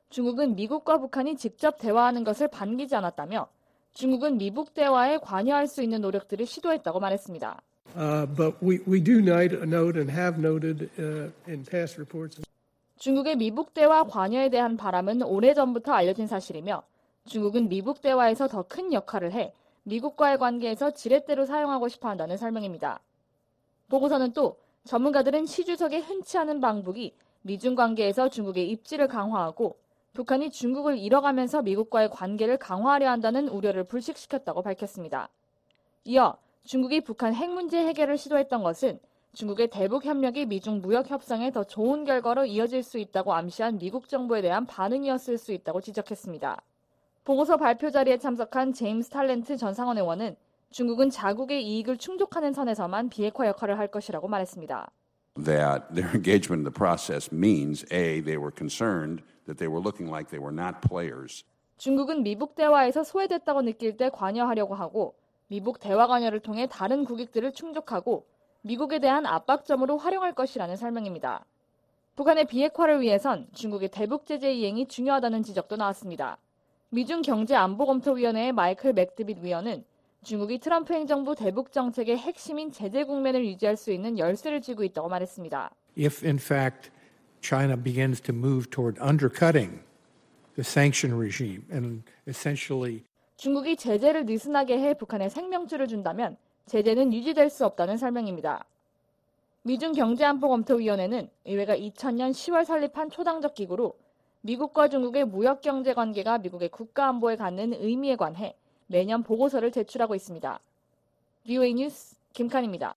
중국은 미국과 북한이 직접 대화하는 것을 반기지 않았다며 중국은 미북 대화에 관여할 수 있는 노력들을 시도했다고 말했습니다. Uh, but we, we do note and have noted uh, in past reports. 중국의 미북 대화 관여에 대한 바람은 오래전부터 알려진 사실이며 중국은 미북 대화에서 더 큰 역할을 해 미국과의 관계에서 지렛대로 사용하고 싶어 한다는 설명입니다. 보고서는 또 전문가들은 시 주석의 흔치 않은 방북이 미중 관계에서 중국의 입지를 강화하고 북한이 중국을 잃어가면서 미국과의 관계를 강화하려 한다는 우려를 불식시켰다고 밝혔습니다. 이어 중국이 북한 핵 문제 해결을 시도했던 것은 중국의 대북 협력이 미중 무역 협상에 더 좋은 결과로 이어질 수 있다고 암시한 미국 정부에 대한 반응이었을 수 있다고 지적했습니다. 보고서 발표 자리에 참석한 제임스 탈렌트 전 상원 의원은 중국은 자국의 이익을 충족하는 선에서만 비핵화 역할을 할 것이라고 말했습니다. That their engagement in the process means A, they were concerned that they were looking like they were not players. 중국은 미북 대화에서 소외됐다고 느낄 때 관여하려고 하고 미북 대화 관여를 통해 다른 국익들을 충족하고 미국에 대한 압박점으로 활용할 것이라는 설명입니다. 북한의 비핵화를 위해선 중국의 대북 제재 이행이 중요하다는 지적도 나왔습니다. 미중 경제안보검토위원회의 마이클 맥드빗 위원은 중국이 트럼프 행정부 대북 정책의 핵심인 제재 국면을 유지할 수 있는 열쇠를 쥐고 있다고 말했습니다. If in fact China begins to move toward undercutting the sanction regime and essentially 중국이 제재를 느슨하게 해 북한에 생명줄을 준다면 제재는 유지될 수 없다는 설명입니다. 미중 경제안보검토위원회는 의회가 이천 년 시월 설립한 초당적 기구로 미국과 중국의 무역 경제 관계가 미국의 국가 안보에 갖는 의미에 관해 매년 보고서를 제출하고 있습니다. 브이오에이 뉴스 김칸입니다.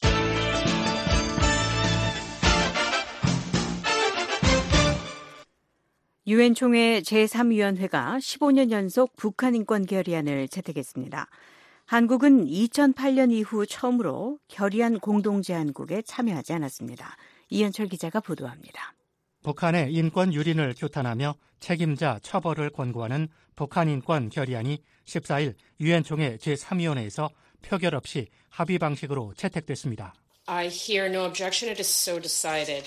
유엔 총회 제삼 위원회가 십오 년 연속 북한 인권 결의안을 채택했습니다. 한국은 이천팔 년 이후 처음으로 결의안 공동제안국에 참여하지 않았습니다. 이현철 기자가 보도합니다. 북한의 인권 유린을 규탄하며 책임자 처벌을 권고하는 북한 인권 결의안이 십사 일 유엔 총회 제삼 위원회에서 표결 없이 합의 방식으로 채택됐습니다. I hear no objection. It is so decided.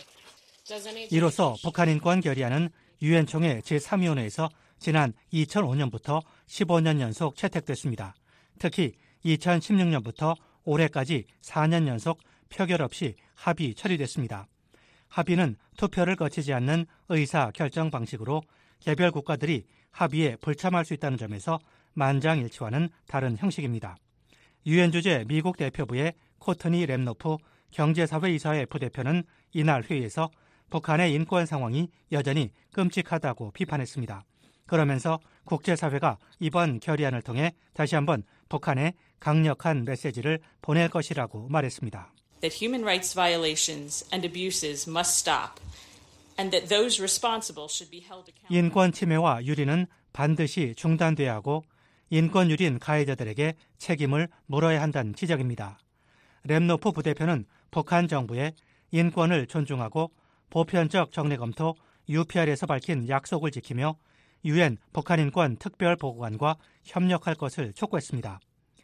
이로써 북한 인권 결의안은 유엔 총회 제삼 위원회에서 지난 이천오 년부터 십오 년 연속 채택됐습니다. 특히 이천십육 년부터 올해까지 사 년 연속 표결 없이 합의 처리됐습니다. 합의는 투표를 거치지 않는 의사 결정 방식으로 개별 국가들이 합의에 불참할 수 있다는 점에서 만장일치와는 다른 형식입니다. 유엔 주재 미국 대표부의 코트니 램노프 경제사회이사회 부대표는 이날 회의에서 북한의 인권 상황이 여전히 끔찍하다고 비판했습니다. 그러면서 국제사회가 이번 결의안을 통해 다시 한번 북한에 강력한 메시지를 보낼 것이라고 말했습니다. That human rights violations and abuses must stop, and that those responsible should be held accountable. 인권 침해와 유린은 반드시 중단돼야 하고 인권 유린 가해자들에게 책임을 물어야 한다는 지적입니다. 램노프 부대표는 북한 정부의 인권을 존중하고 보편적 정례 검토 유피알에서 밝힌 약속을 지키며 유엔 북한인권 특별보고관과 협력할 것을 촉구했습니다.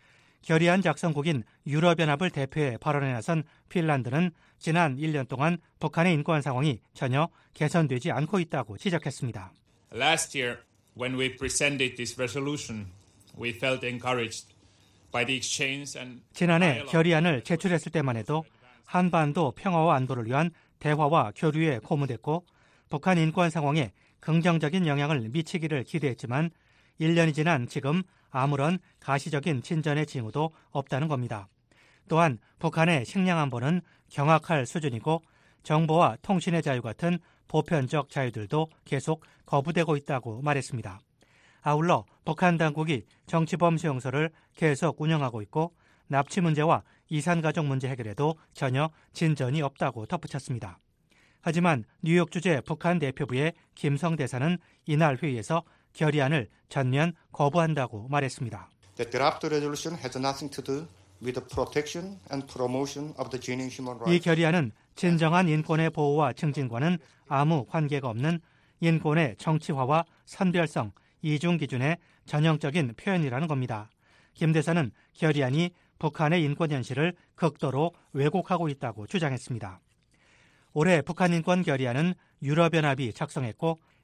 결의안 작성국인 유럽연합을 대표해 발언에 나선 핀란드는 지난 일 년 동안 북한의 인권 상황이 전혀 개선되지 않고 있다고 지적했습니다. Last year, when we presented this resolution, we felt encouraged by the exchange and 지난해 결의안을 제출했을 때만 해도 한반도 평화와 안보를 위한 대화와 교류에 고무됐고 북한 인권 상황에 긍정적인 영향을 미치기를 기대했지만 일 년이 지난 지금 아무런 가시적인 진전의 징후도 없다는 겁니다. 또한 북한의 식량 안보는 경악할 수준이고 정보와 통신의 자유 같은 보편적 자유들도 계속 거부되고 있다고 말했습니다. 아울러 북한 당국이 정치범 수용소를 계속 운영하고 있고 납치 문제와 이산가족 문제 해결에도 전혀 진전이 없다고 덧붙였습니다. 하지만 뉴욕 주재 북한 대표부의 김성 대사는 이날 회의에서 결의안을 전면 거부한다고 말했습니다. The draft resolution has nothing to do with the protection and promotion of the genuine human rights. 이 결의안은 진정한 인권의 보호와 증진과는 아무 관계가 없는 인권의 정치화와 선별성, 이중 기준의 전형적인 표현이라는 겁니다. 김 대사는 결의안이 북한의 인권 현실을 극도로 왜곡하고 있다고 주장했습니다. 올해 북한 인권 결의안은 유럽연합이 작성했고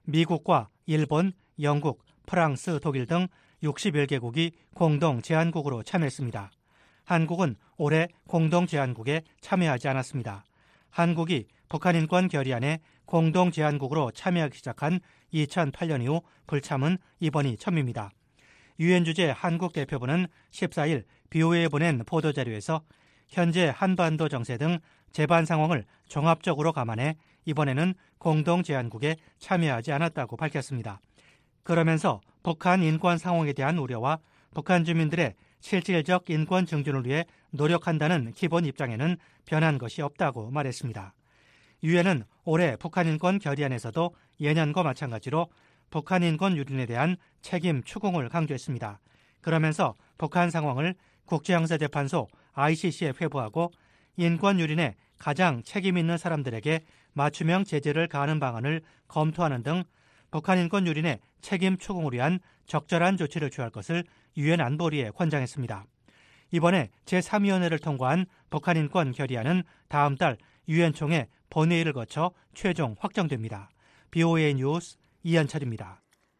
미국과 일본, 영국, 프랑스, 독일 등 육십일 개국이 공동 제안국으로 참여했습니다. 한국은 올해 공동 제안국에 참여하지 않았습니다. 한국이 북한 인권 결의안에 공동 제안국으로 참여하기 시작한 이천팔 년 이후 불참은 이번이 처음입니다. 유엔 주재 한국 대표부는 십사 일 비오에이에 보낸 보도자료에서 현재 한반도 정세 등 재반 상황을 종합적으로 감안해 이번에는 공동 제안국에 참여하지 않았다고 밝혔습니다. 그러면서 북한 인권 상황에 대한 우려와 북한 주민들의 실질적 인권 증진을 위해 노력한다는 기본 입장에는 변한 것이 없다고 말했습니다. 유엔은 올해 북한 인권 결의안에서도 예년과 마찬가지로 북한 인권 유린에 대한 책임 추궁을 강조했습니다. 그러면서 북한 상황을 국제형사재판소 아이씨씨에 회부하고 인권 유린에 가장 책임 있는 사람들에게 맞춤형 제재를 가하는 방안을 검토하는 등 북한 인권 유린의 책임 추궁을 위한 적절한 조치를 취할 것을 유엔 안보리에 권장했습니다. 이번에 제삼 위원회를 통과한 북한 인권 결의안은 다음 달 유엔 총회 본회의를 거쳐 최종 확정됩니다. 비오에이 뉴스 이현철입니다.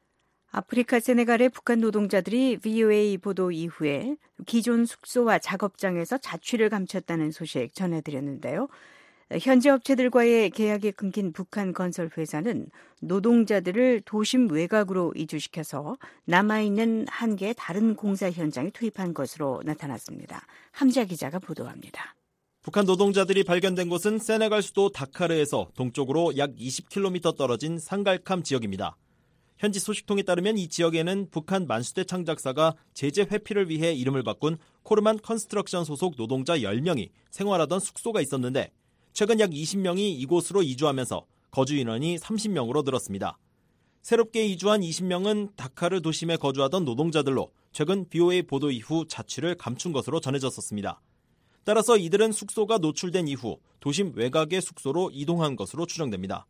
아프리카 세네갈의 북한 노동자들이 브이오에이 보도 이후에 기존 숙소와 작업장에서 자취를 감췄다는 소식 전해드렸는데요. 현지 업체들과의 계약이 끊긴 북한 건설 회사는 노동자들을 도심 외곽으로 이주시켜서 남아있는 한 개의 다른 공사 현장에 투입한 것으로 나타났습니다. 함자 기자가 보도합니다. 북한 노동자들이 발견된 곳은 세네갈 수도 다카르에서 동쪽으로 약 이십 킬로미터 떨어진 상갈캄 지역입니다. 현지 소식통에 따르면 이 지역에는 북한 만수대 창작사가 제재 회피를 위해 이름을 바꾼 코르만 컨스트럭션 소속 노동자 열 명이 생활하던 숙소가 있었는데 최근 약 이십 명이 이곳으로 이주하면서 거주 인원이 삼십 명으로 늘었습니다. 새롭게 이주한 이십 명은 다카르 도심에 거주하던 노동자들로 최근 비오에이 보도 이후 자취를 감춘 것으로 전해졌었습니다. 따라서 이들은 숙소가 노출된 이후 도심 외곽의 숙소로 이동한 것으로 추정됩니다.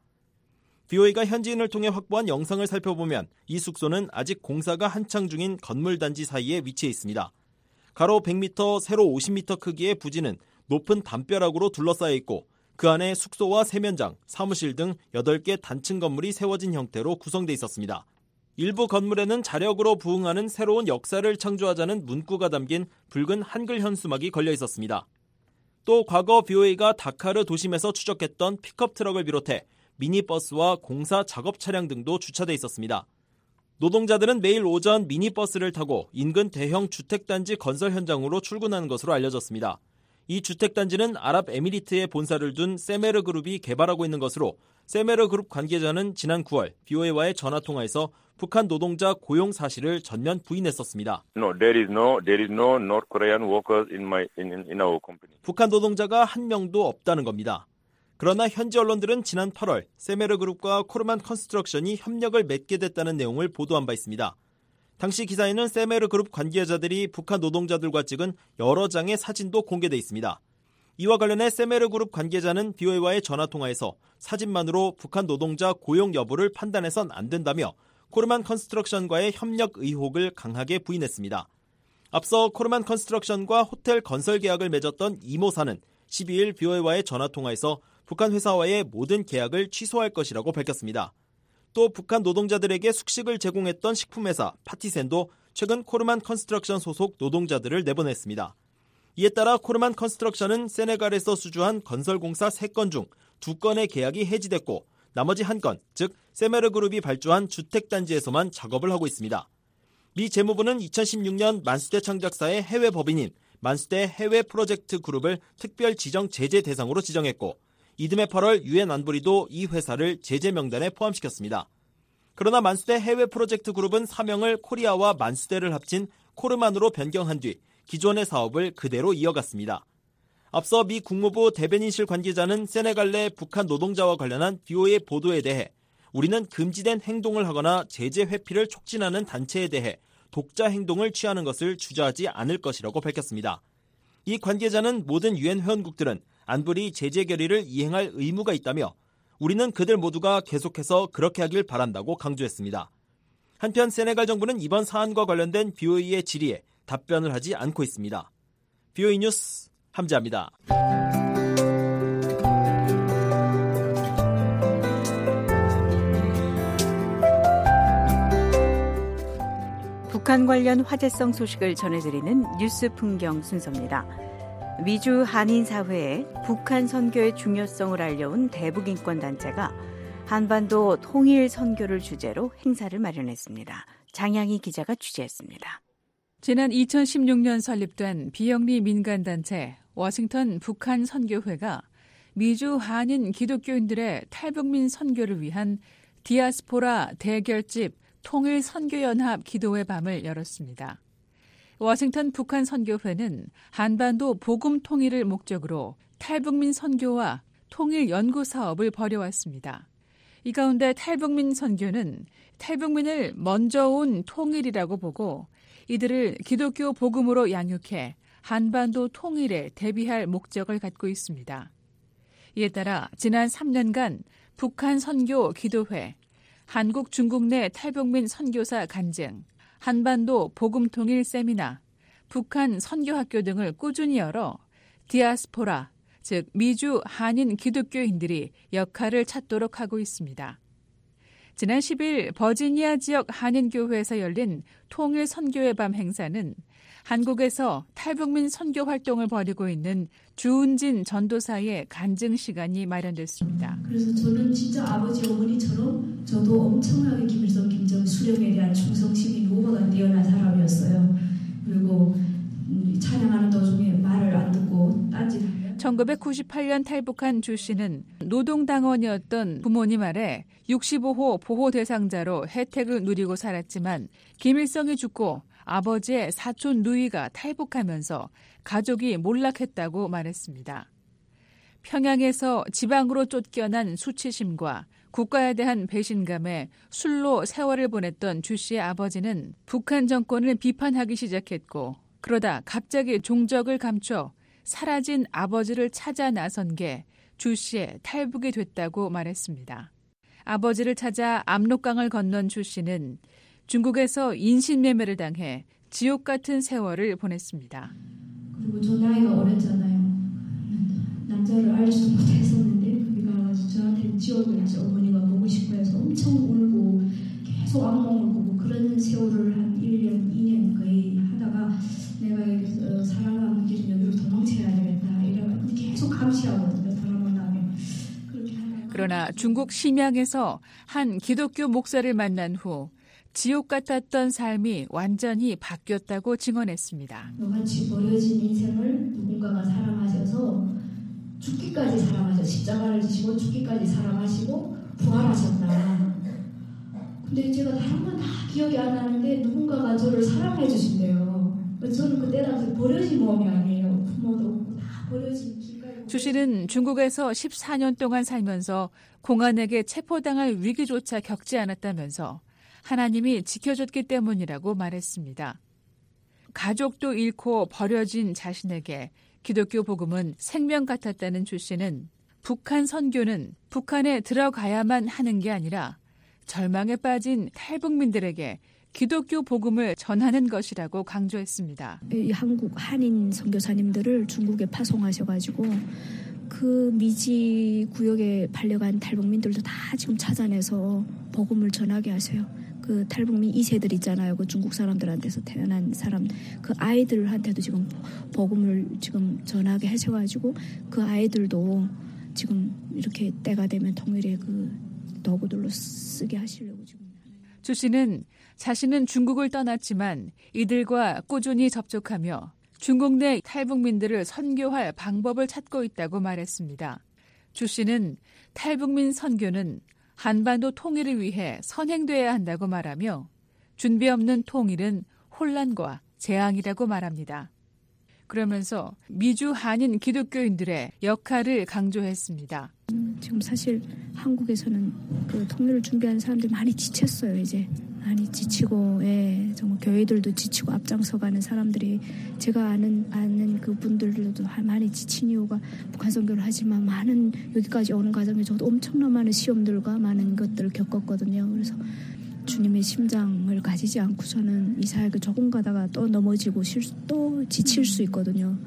비오에이가 현지인을 통해 확보한 영상을 살펴보면 이 숙소는 아직 공사가 한창 중인 건물 단지 사이에 위치해 있습니다. 가로 백 미터, 세로 오십 미터 크기의 부지는 높은 담벼락으로 둘러싸여 있고 그 안에 숙소와 세면장, 사무실 등 여덟 개 단층 건물이 세워진 형태로 구성돼 있었습니다. 일부 건물에는 자력으로 부응하는 새로운 역사를 창조하자는 문구가 담긴 붉은 한글 현수막이 걸려 있었습니다. 또 과거 비오에이가 다카르 도심에서 추적했던 픽업 트럭을 비롯해 미니버스와 공사 작업 차량 등도 주차돼 있었습니다. 노동자들은 매일 오전 미니버스를 타고 인근 대형 주택단지 건설 현장으로 출근하는 것으로 알려졌습니다. 이 주택단지는 아랍에미리트에 본사를 둔 세메르 그룹이 개발하고 있는 것으로 세메르 그룹 관계자는 지난 구월 비오에이와의 전화통화에서 북한 노동자 고용 사실을 전면 부인했었습니다. No, there is no, there is no North Korean workers in my in, in our company. 북한 노동자가 한 명도 없다는 겁니다. 그러나 현지 언론들은 지난 팔월 세메르 그룹과 코르만 컨스트럭션이 협력을 맺게 됐다는 내용을 보도한 바 있습니다. 당시 기사에는 세메르 그룹 관계자들이 북한 노동자들과 찍은 여러 장의 사진도 공개돼 있습니다. 이와 관련해 세메르 그룹 관계자는 비오에이와의 전화통화에서 사진만으로 북한 노동자 고용 여부를 판단해선 안 된다며 코르만 컨스트럭션과의 협력 의혹을 강하게 부인했습니다. 앞서 코르만 컨스트럭션과 호텔 건설 계약을 맺었던 이모사는 십이 일 비오에이와의 전화통화에서 북한 회사와의 모든 계약을 취소할 것이라고 밝혔습니다. 또 북한 노동자들에게 숙식을 제공했던 식품회사 파티센도 최근 코르만 컨스트럭션 소속 노동자들을 내보냈습니다. 이에 따라 코르만 컨스트럭션은 세네갈에서 수주한 건설공사 세 건 중 두 건의 계약이 해지됐고 나머지 한 건, 즉 세메르 그룹이 발주한 주택단지에서만 작업을 하고 있습니다. 미 재무부는 이천십육 년 만수대 창작사의 해외 법인인 만수대 해외 프로젝트 그룹을 특별 지정 제재 대상으로 지정했고 이듬해 팔월 유엔 안보리도 이 회사를 제재 명단에 포함시켰습니다. 그러나 만수대 해외 프로젝트 그룹은 사명을 코리아와 만수대를 합친 코르만으로 변경한 뒤 기존의 사업을 그대로 이어갔습니다. 앞서 미 국무부 대변인실 관계자는 세네갈 내 북한 노동자와 관련한 비오에이 보도에 대해 우리는 금지된 행동을 하거나 제재 회피를 촉진하는 단체에 대해 독자 행동을 취하는 것을 주저하지 않을 것이라고 밝혔습니다. 이 관계자는 모든 유엔 회원국들은 안보리 제재 결의를 이행할 의무가 있다며 우리는 그들 모두가 계속해서 그렇게 하길 바란다고 강조했습니다. 한편 세네갈 정부는 이번 사안과 관련된 비오에이의 질의에 답변을 하지 않고 있습니다. 비오에이 뉴스 함지아입니다. 북한 관련 화제성 소식을 전해드리는 뉴스 풍경 순서입니다. 미주 한인사회에 북한 선교의 중요성을 알려온 대북인권단체가 한반도 통일 선교를 주제로 행사를 마련했습니다. 장양희 기자가 취재했습니다. 지난 이천십육 년 설립된 비영리 민간단체 워싱턴 북한 선교회가 미주 한인 기독교인들의 탈북민 선교를 위한 디아스포라 대결집 통일 선교연합 기도회 밤을 열었습니다. 워싱턴 북한 선교회는 한반도 복음 통일을 목적으로 탈북민 선교와 통일 연구 사업을 벌여왔습니다. 이 가운데 탈북민 선교는 탈북민을 먼저 온 통일이라고 보고 이들을 기독교 복음으로 양육해 한반도 통일에 대비할 목적을 갖고 있습니다. 이에 따라 지난 삼 년간 북한 선교 기도회, 한국 중국 내 탈북민 선교사 간증, 한반도 복음통일 세미나, 북한 선교학교 등을 꾸준히 열어 디아스포라, 즉 미주 한인 기독교인들이 역할을 찾도록 하고 있습니다. 지난 십 일 버지니아 지역 한인교회에서 열린 통일 선교의 밤 행사는 한국에서 탈북민 선교 활동을 벌이고 있는 주은진 전도사의 간증 시간이 마련됐습니다. 그래서 저는 진짜 아버지 어머니처럼 저도 엄청나게 김일성 김정은 수령에 대한 충성심이 누구보다 뛰어난 사람이었어요. 그리고 찬양하는 도중에 말을 안 듣고 딴짓하면 천구백구십팔 년 탈북한 주 씨는 노동당원이었던 부모님 아래 육십오 호 보호 대상자로 혜택을 누리고 살았지만 김일성이 죽고 아버지의 사촌 누이가 탈북하면서 가족이 몰락했다고 말했습니다. 평양에서 지방으로 쫓겨난 수치심과 국가에 대한 배신감에 술로 세월을 보냈던 주 씨의 아버지는 북한 정권을 비판하기 시작했고 그러다 갑자기 종적을 감춰 사라진 아버지를 찾아 나선 게 주 씨의 탈북이 됐다고 말했습니다. 아버지를 찾아 압록강을 건넌 주 씨는 중국에서 인신매매를 당해 지옥 같은 세월을 보냈습니다. 그리고 저 나이가 어렸잖아요. 남자를 알지도 못했었는데 거기 가가지고 저한테 지옥을 이제 어머니가 보고 싶어해서 엄청 울고 계속 악몽을 꾸고 그런 세월을 한 일 년, 이 년 거의 하다가 내가 여기서 사랑하는 길은 여기로 도망쳐야 되겠다 이러면 계속 감시하거든요. 사람 만나면. 그러나 중국 심양에서 한 기독교 목사를 만난 후 지옥 같았던 삶이 완전히 바뀌었다고 증언했습니다. 너같이 버려진 인생을 누군가가 사랑하셔서 죽기까지 사랑하셔. 십자가를 지시고 죽기까지 사랑하시고 부활하셨다. 근데 제가 다른 건 다 기억이 안 나는데 누군가가 저를 사랑해 주신대요. 저는 그때 당시 버려진 몸이 아니에요. 부모도 없고 다 버려진 길가에. 주 씨는 중국에서 십사 년 동안 살면서 공안에게 체포당할 위기조차 겪지 않았다면서 하나님이 지켜줬기 때문이라고 말했습니다. 가족도 잃고 버려진 자신에게 기독교 복음은 생명 같았다는 주 씨는 북한 선교는 북한에 들어가야만 하는 게 아니라 절망에 빠진 탈북민들에게 기독교 복음을 전하는 것이라고 강조했습니다. 이 한국 한인 선교사님들을 중국에 파송하셔가지고 그 미지 구역에 팔려간 탈북민들도 다 지금 찾아내서 복음을 전하게 하세요. 그 탈북민 이 세들 있잖아요. 그 중국 사람들한테서 태어난 사람, 그 아이들한테도 지금 복음을 지금 전하게 하셔가지고 그 아이들도 지금 이렇게 때가 되면 통일의 그 도구들로 쓰게 하시려고 지금. 주 씨는 자신은 중국을 떠났지만 이들과 꾸준히 접촉하며 중국 내 탈북민들을 선교할 방법을 찾고 있다고 말했습니다. 주 씨는 탈북민 선교는 한반도 통일을 위해 선행돼야 한다고 말하며 준비 없는 통일은 혼란과 재앙이라고 말합니다. 그러면서 미주 한인 기독교인들의 역할을 강조했습니다. 지금 사실 한국에서는 그 통일을 준비하는 사람들이 많이 지쳤어요. 이제 많이 지치고, 예, 정말 교회들도 지치고 앞장서가는 사람들이 제가 아는 아는 그 분들도 많이 지친 이유가 북한 선교를 하지만 많은 여기까지 오는 과정에 저도 엄청난 많은 시험들과 많은 것들을 겪었거든요. 그래서 주님의 심장을 가지지 않고서는 이 사역을 조금 가다가 또 넘어지고 실수, 또 지칠 수 있거든요.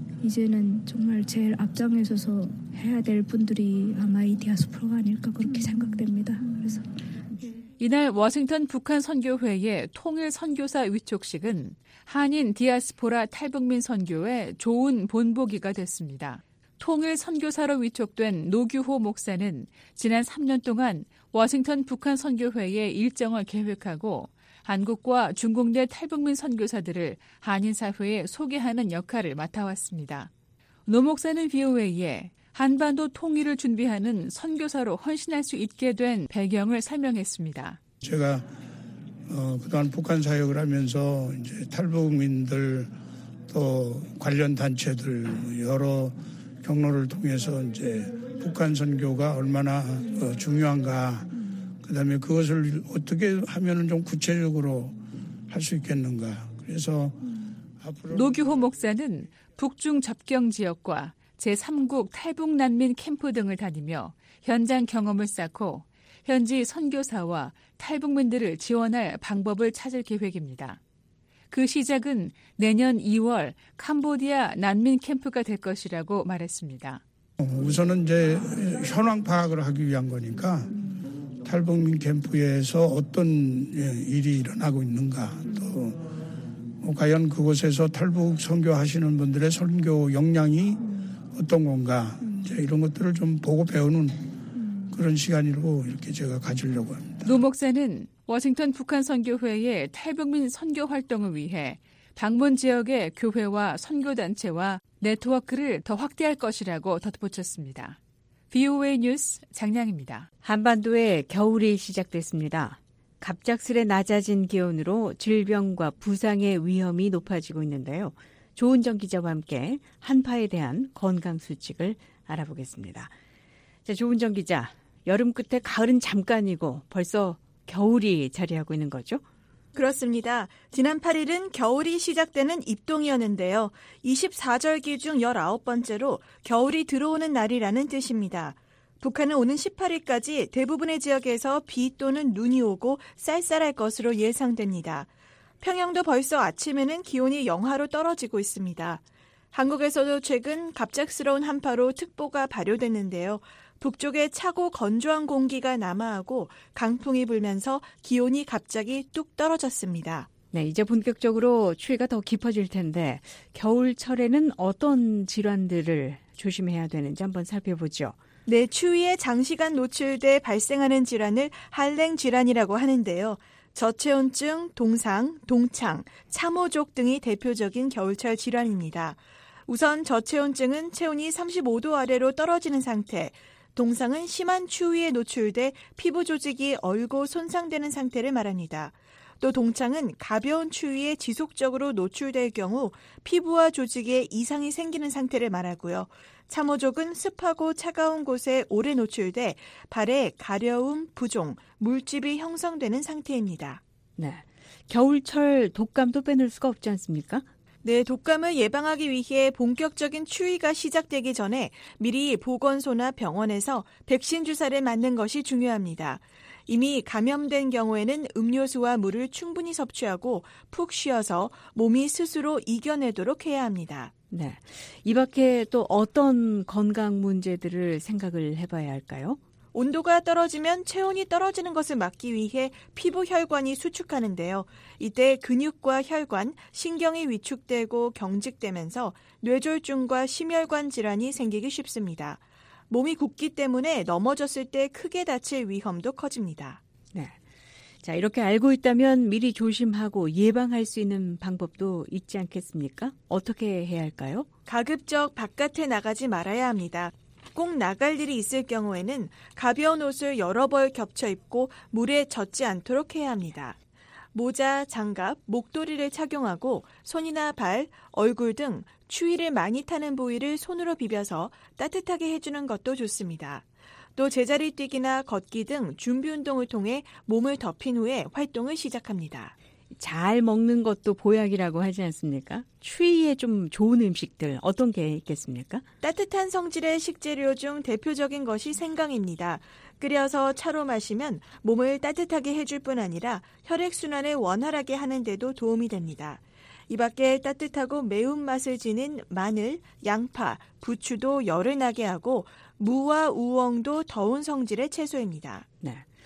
이제는 정말 제일 앞장에 서서 해야 될 분들이 아마 이 디아스포라가 아닐까 그렇게 생각됩니다. 그래서 이날 워싱턴 북한 선교회의 통일 선교사 위촉식은 한인 디아스포라 탈북민 선교의 좋은 본보기가 됐습니다. 통일 선교사로 위촉된 노규호 목사는 지난 삼 년 동안 워싱턴 북한 선교회의 일정을 계획하고 한국과 중국 내 탈북민 선교사들을 한인 사회에 소개하는 역할을 맡아왔습니다. 노 목사는 브이오에이에 한반도 통일을 준비하는 선교사로 헌신할 수 있게 된 배경을 설명했습니다. 제가 어, 그동안 북한 사역을 하면서 이제 탈북민들 또 관련 단체들 여러 경로를 통해서 이제 북한 선교가 얼마나 어, 중요한가, 그다음에 그것을 어떻게 하면은 좀 구체적으로 할 수 있겠는가. 그래서 앞으로 노규호 목사는 북중 접경 지역과 제삼 국 탈북 난민 캠프 등을 다니며 현장 경험을 쌓고 현지 선교사와 탈북민들을 지원할 방법을 찾을 계획입니다. 그 시작은 내년 이월 캄보디아 난민 캠프가 될 것이라고 말했습니다. 우선은 이제 현황 파악을 하기 위한 거니까 탈북민 캠프에서 어떤 일이 일어나고 있는가, 또 뭐 과연 그곳에서 탈북 선교하시는 분들의 선교 역량이 어떤 건가, 이제 이런 것들을 좀 보고 배우는 그런 시간이라고 이렇게 제가 가지려고 합니다. 노 목사는 워싱턴 북한 선교회의 탈북민 선교 활동을 위해 방문 지역의 교회와 선교단체와 네트워크를 더 확대할 것이라고 덧붙였습니다. 브이오에이 뉴스 장량입니다. 한반도에 겨울이 시작됐습니다. 갑작스레 낮아진 기온으로 질병과 부상의 위험이 높아지고 있는데요. 조은정 기자와 함께 한파에 대한 건강 수칙을 알아보겠습니다. 자, 조은정 기자, 여름 끝에 가을은 잠깐이고 벌써 겨울이 자리하고 있는 거죠? 그렇습니다. 지난 팔 일은 겨울이 시작되는 입동이었는데요. 이십사 절기 중 열아홉 번째로 겨울이 들어오는 날이라는 뜻입니다. 북한은 오는 십팔 일까지 대부분의 지역에서 비 또는 눈이 오고 쌀쌀할 것으로 예상됩니다. 평양도 벌써 아침에는 기온이 영하로 떨어지고 있습니다. 한국에서도 최근 갑작스러운 한파로 특보가 발효됐는데요. 북쪽에 차고 건조한 공기가 남하하고 강풍이 불면서 기온이 갑자기 뚝 떨어졌습니다. 네, 이제 본격적으로 추위가 더 깊어질 텐데 겨울철에는 어떤 질환들을 조심해야 되는지 한번 살펴보죠. 네, 추위에 장시간 노출돼 발생하는 질환을 한랭 질환이라고 하는데요. 저체온증, 동상, 동창, 참호족 등이 대표적인 겨울철 질환입니다. 우선 저체온증은 체온이 삼십오 도 아래로 떨어지는 상태, 동상은 심한 추위에 노출돼 피부 조직이 얼고 손상되는 상태를 말합니다. 또 동창은 가벼운 추위에 지속적으로 노출될 경우 피부와 조직에 이상이 생기는 상태를 말하고요. 참호족은 습하고 차가운 곳에 오래 노출돼 발에 가려움, 부종, 물집이 형성되는 상태입니다. 네, 겨울철 독감도 빼놓을 수가 없지 않습니까? 네, 독감을 예방하기 위해 본격적인 추위가 시작되기 전에 미리 보건소나 병원에서 백신 주사를 맞는 것이 중요합니다. 이미 감염된 경우에는 음료수와 물을 충분히 섭취하고 푹 쉬어서 몸이 스스로 이겨내도록 해야 합니다. 네, 이 밖에 또 어떤 건강 문제들을 생각을 해봐야 할까요? 온도가 떨어지면 체온이 떨어지는 것을 막기 위해 피부 혈관이 수축하는데요. 이때 근육과 혈관, 신경이 위축되고 경직되면서 뇌졸중과 심혈관 질환이 생기기 쉽습니다. 몸이 굽기 때문에 넘어졌을 때 크게 다칠 위험도 커집니다. 네. 자, 이렇게 알고 있다면 미리 조심하고 예방할 수 있는 방법도 있지 않겠습니까? 어떻게 해야 할까요? 가급적 바깥에 나가지 말아야 합니다. 꼭 나갈 일이 있을 경우에는 가벼운 옷을 여러 벌 겹쳐 입고 물에 젖지 않도록 해야 합니다. 모자, 장갑, 목도리를 착용하고 손이나 발, 얼굴 등 추위를 많이 타는 부위를 손으로 비벼서 따뜻하게 해주는 것도 좋습니다. 또 제자리 뛰기나 걷기 등 준비 운동을 통해 몸을 덮인 후에 활동을 시작합니다. 잘 먹는 것도 보약이라고 하지 않습니까? 추위에 좀 좋은 음식들 어떤 게 있겠습니까? 따뜻한 성질의 식재료 중 대표적인 것이 생강입니다. 끓여서 차로 마시면 몸을 따뜻하게 해줄 뿐 아니라 혈액순환을 원활하게 하는 데도 도움이 됩니다. 이 밖에 따뜻하고 매운맛을 지닌 마늘, 양파, 부추도 열을 나게 하고 무와 우엉도 더운 성질의 채소입니다. 네.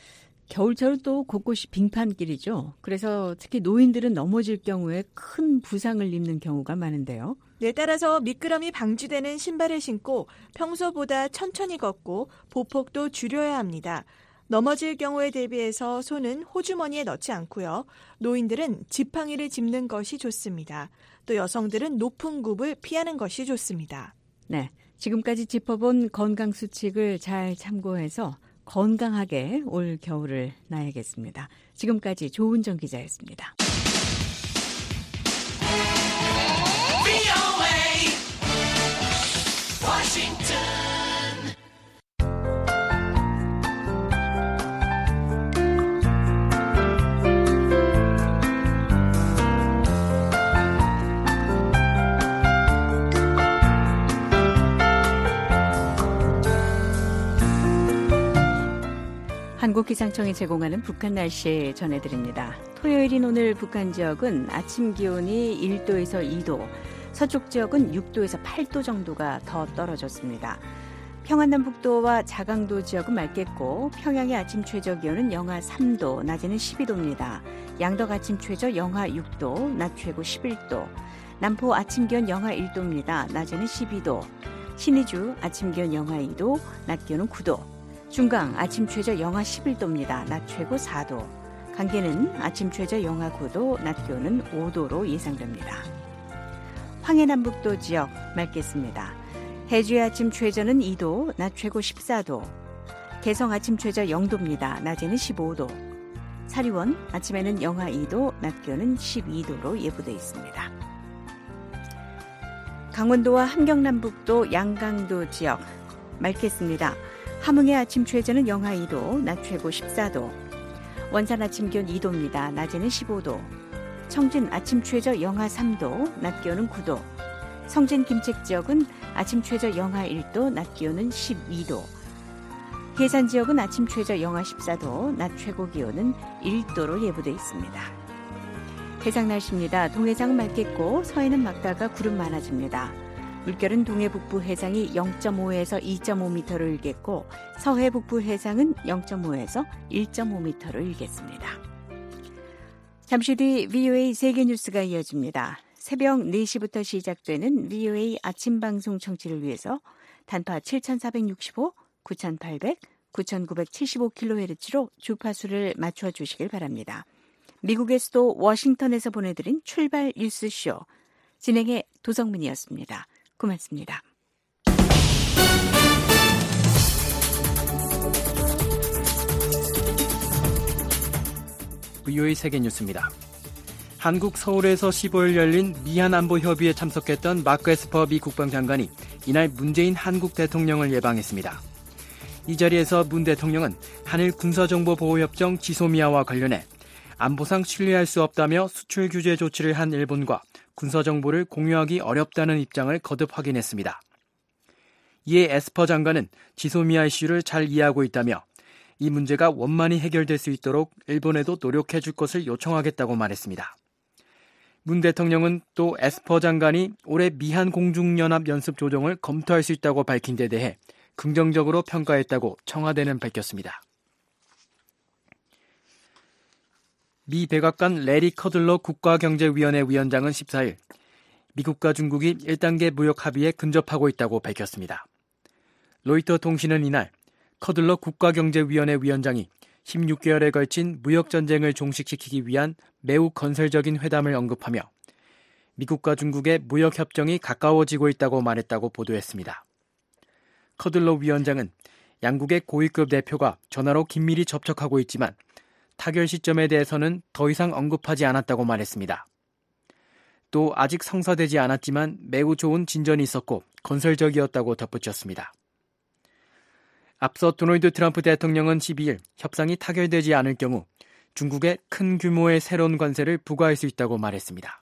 겨울철은 또 곳곳이 빙판길이죠. 그래서 특히 노인들은 넘어질 경우에 큰 부상을 입는 경우가 많은데요. 네, 따라서 미끄럼이 방지되는 신발을 신고 평소보다 천천히 걷고 보폭도 줄여야 합니다. 넘어질 경우에 대비해서 손은 호주머니에 넣지 않고요. 노인들은 지팡이를 짚는 것이 좋습니다. 또 여성들은 높은 굽을 피하는 것이 좋습니다. 네, 지금까지 짚어본 건강 수칙을 잘 참고해서 건강하게 올 겨울을 나야겠습니다. 지금까지 조은정 기자였습니다. 한국기상청이 제공하는 북한 날씨 전해드립니다. 토요일인 오늘 북한 지역은 아침 기온이 일 도에서 이 도, 서쪽 지역은 육 도에서 팔 도 정도가 더 떨어졌습니다. 평안남북도와 자강도 지역은 맑겠고 평양의 아침 최저 기온은 영하 삼 도, 낮에는 십이 도입니다. 양덕 아침 최저 영하 육 도, 낮 최고 십일 도, 남포 아침 기온 영하 일 도입니다. 낮에는 십이 도, 신의주 아침 기온 영하 이 도, 낮 기온은 구 도, 중강 아침 최저 영하 십일 도입니다. 낮 최고 사 도. 강계는 아침 최저 영하 구 도, 낮 기온은 오 도로 예상됩니다. 황해남북도 지역 맑겠습니다. 해주의 아침 최저는 이 도, 낮 최고 십사 도. 개성 아침 최저 영 도입니다. 낮에는 십오 도. 사리원 아침에는 영하 이 도, 낮 기온은 십이 도로 예보돼 있습니다. 강원도와 함경남북도 양강도 지역 맑겠습니다. 함흥의 아침 최저는 영하 이 도, 낮 최고 십사 도. 원산 아침 기온 이 도입니다. 낮에는 십오 도. 청진 아침 최저 영하 삼 도, 낮 기온은 구 도. 성진 김책 지역은 아침 최저 영하 일 도, 낮 기온은 십이 도. 해산 지역은 아침 최저 영하 십사 도, 낮 최고 기온은 일 도로 예보돼 있습니다. 해상 날씨입니다. 동해상은 맑겠고 서해는 맑다가 구름 많아집니다. 물결은 동해 북부 해상이 영 점 오에서 이 점 오 미터로 일겠고 서해 북부 해상은 영 점 오에서 일 점 오 미터로 일겠습니다. 잠시 뒤 브이오에이 세계뉴스가 이어집니다. 새벽 네 시부터 시작되는 브이오에이 아침 방송 청취를 위해서 단파 칠천사백육십오, 구천팔백, 구천구백칠십오 킬로헤르츠로 주파수를 맞춰주시길 바랍니다. 미국의 수도 워싱턴에서 보내드린 출발 뉴스쇼 진행의 도성민이었습니다. 고맙습니다. 브이오에이 세계뉴스입니다. 한국 서울에서 십오일 열린 미한안보협의에 참석했던 마크 에스퍼 미 국방장관이 이날 문재인 한국 대통령을 예방했습니다. 이 자리에서 문 대통령은 한일 군사정보보호협정 지소미아와 관련해 안보상 신뢰할 수 없다며 수출 규제 조치를 한 일본과 군사정보를 공유하기 어렵다는 입장을 거듭 확인했습니다. 이에 에스퍼 장관은 지소미아 이슈를 잘 이해하고 있다며 이 문제가 원만히 해결될 수 있도록 일본에도 노력해 줄 것을 요청하겠다고 말했습니다. 문 대통령은 또 에스퍼 장관이 올해 미한 공중연합 연습 조정을 검토할 수 있다고 밝힌 데 대해 긍정적으로 평가했다고 청와대는 밝혔습니다. 미 백악관 레리 커들러 국가경제위원회 위원장은 십사일 미국과 중국이 일 단계 무역 합의에 근접하고 있다고 밝혔습니다. 로이터 통신은 이날 커들러 국가경제위원회 위원장이 십육 개월에 걸친 무역전쟁을 종식시키기 위한 매우 건설적인 회담을 언급하며 미국과 중국의 무역협정이 가까워지고 있다고 말했다고 보도했습니다. 커들러 위원장은 양국의 고위급 대표가 전화로 긴밀히 접촉하고 있지만 타결 시점에 대해서는 더 이상 언급하지 않았다고 말했습니다. 또 아직 성사되지 않았지만 매우 좋은 진전이 있었고 건설적이었다고 덧붙였습니다. 앞서 도널드 트럼프 대통령은 십이일 협상이 타결되지 않을 경우 중국에 큰 규모의 새로운 관세를 부과할 수 있다고 말했습니다.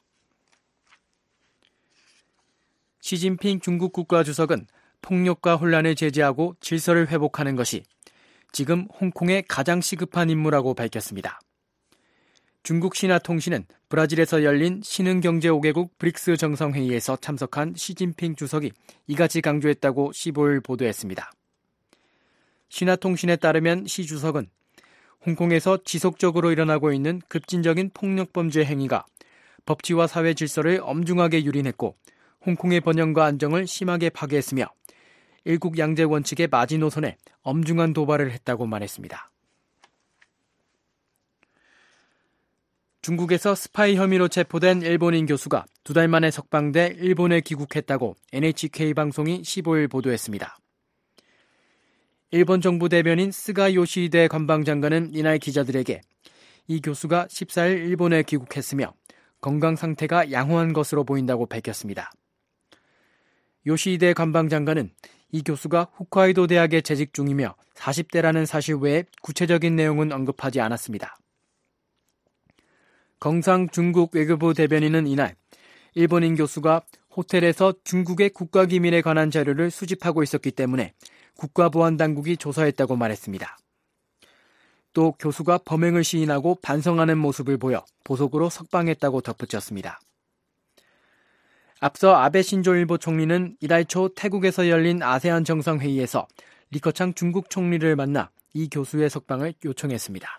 시진핑 중국 국가주석은 폭력과 혼란을 제재하고 질서를 회복하는 것이 지금 홍콩의 가장 시급한 임무라고 밝혔습니다. 중국 신화통신은 브라질에서 열린 신흥경제 오 개국 브릭스 정상회의에서 참석한 시진핑 주석이 이같이 강조했다고 십오일 보도했습니다. 신화통신에 따르면 시 주석은 홍콩에서 지속적으로 일어나고 있는 급진적인 폭력범죄 행위가 법치와 사회 질서를 엄중하게 유린했고 홍콩의 번영과 안정을 심하게 파괴했으며 일국 양제 원칙의 마지노선에 엄중한 도발을 했다고 말했습니다. 중국에서 스파이 혐의로 체포된 일본인 교수가 두 달 만에 석방돼 일본에 귀국했다고 엔에이치케이 방송이 십오일 보도했습니다. 일본 정부 대변인 스가 요시히데 관방장관은 이날 기자들에게 이 교수가 십사일 일본에 귀국했으며 건강 상태가 양호한 것으로 보인다고 밝혔습니다. 요시히데 관방장관은 이 교수가 홋카이도 대학에 재직 중이며 사십 대라는 사실 외에 구체적인 내용은 언급하지 않았습니다. 경상 중국 외교부 대변인은 이날 일본인 교수가 호텔에서 중국의 국가기밀에 관한 자료를 수집하고 있었기 때문에 국가보안당국이 조사했다고 말했습니다. 또 교수가 범행을 시인하고 반성하는 모습을 보여 보석으로 석방했다고 덧붙였습니다. 앞서 아베 신조 일보 총리는 이달 초 태국에서 열린 아세안 정상회의에서 리커창 중국 총리를 만나 이 교수의 석방을 요청했습니다.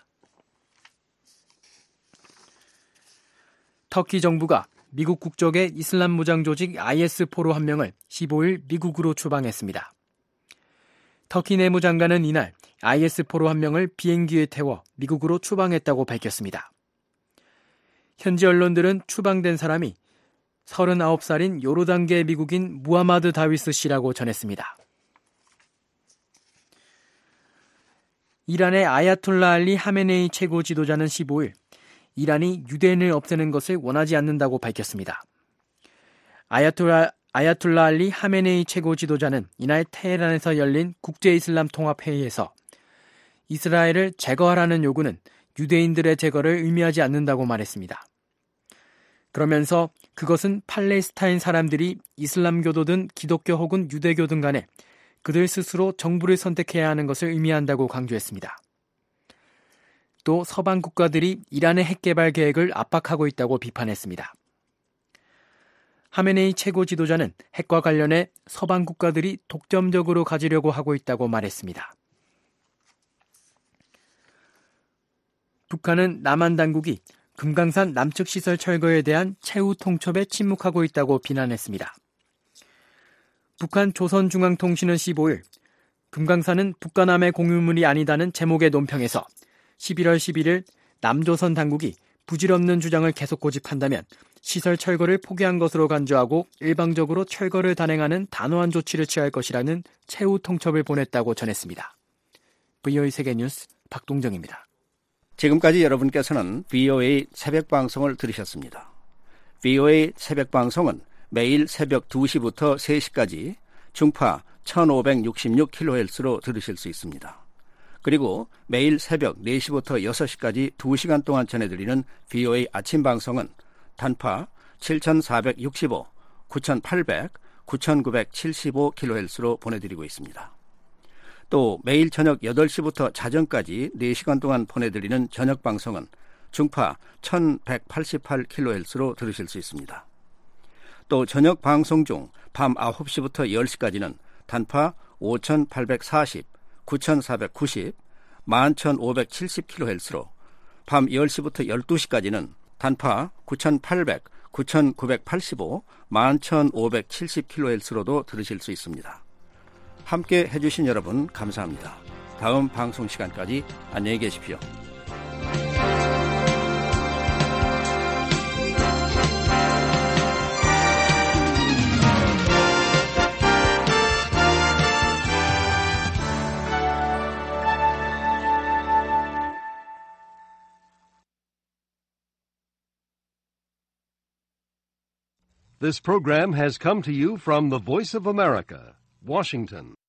터키 정부가 미국 국적의 이슬람 무장 조직 아이에스 포로 한 명을 십오일 미국으로 추방했습니다. 터키 내무장관은 이날 아이에스 포로 한 명을 비행기에 태워 미국으로 추방했다고 밝혔습니다. 현지 언론들은 추방된 사람이 서른아홉 살인 요르단계 미국인 무하마드 다위스 씨라고 전했습니다. 이란의 아야톨라 알리 하메네이 최고 지도자는 십오일 이란이 유대인을 없애는 것을 원하지 않는다고 밝혔습니다. 아야톨라, 아야톨라 알리 하메네이 최고 지도자는 이날 테헤란에서 열린 국제이슬람 통합회의에서 이스라엘을 제거하라는 요구는 유대인들의 제거를 의미하지 않는다고 말했습니다. 그러면서 그것은 팔레스타인 사람들이 이슬람교도든 기독교 혹은 유대교든 간에 그들 스스로 정부를 선택해야 하는 것을 의미한다고 강조했습니다. 또 서방 국가들이 이란의 핵개발 계획을 압박하고 있다고 비판했습니다. 하메네이 최고 지도자는 핵과 관련해 서방 국가들이 독점적으로 가지려고 하고 있다고 말했습니다. 북한은 남한 당국이 금강산 남측 시설 철거에 대한 최후 통첩에 침묵하고 있다고 비난했습니다. 북한 조선중앙통신은 십오일 금강산은 북과 남의 공유물이 아니다는 제목의 논평에서 십일월 십일일 남조선 당국이 부질없는 주장을 계속 고집한다면 시설 철거를 포기한 것으로 간주하고 일방적으로 철거를 단행하는 단호한 조치를 취할 것이라는 최후 통첩을 보냈다고 전했습니다. 브이오에이 세계뉴스 박동정입니다. 지금까지 여러분께서는 브이오에이 새벽방송을 들으셨습니다. 브이오에이 새벽방송은 매일 새벽 두 시부터 세 시까지 중파 천오백육십육 킬로헤르츠로 들으실 수 있습니다. 그리고 매일 새벽 네 시부터 여섯 시까지 두 시간 동안 전해드리는 브이오에이 아침방송은 단파 칠천사백육십오, 구천팔백, 구천구백칠십오 킬로헤르츠로 보내드리고 있습니다. 또 매일 저녁 여덟 시부터 자정까지 네 시간 동안 보내드리는 저녁방송은 중파 천백팔십팔 킬로헤르츠로 들으실 수 있습니다. 또 저녁 방송 중 밤 아홉 시부터 열 시까지는 단파 오천팔백사십, 구천사백구십, 만 천오백칠십 킬로헤르츠로 밤 열 시부터 열두 시까지는 단파 구천팔백, 구천구백팔십오, 만 천오백칠십 킬로헤르츠로도 들으실 수 있습니다. 함께 해주신 여러분 감사합니다. 다음 방송 시간까지 안녕히 계십시오. This program has come to you from the Voice of America, Washington.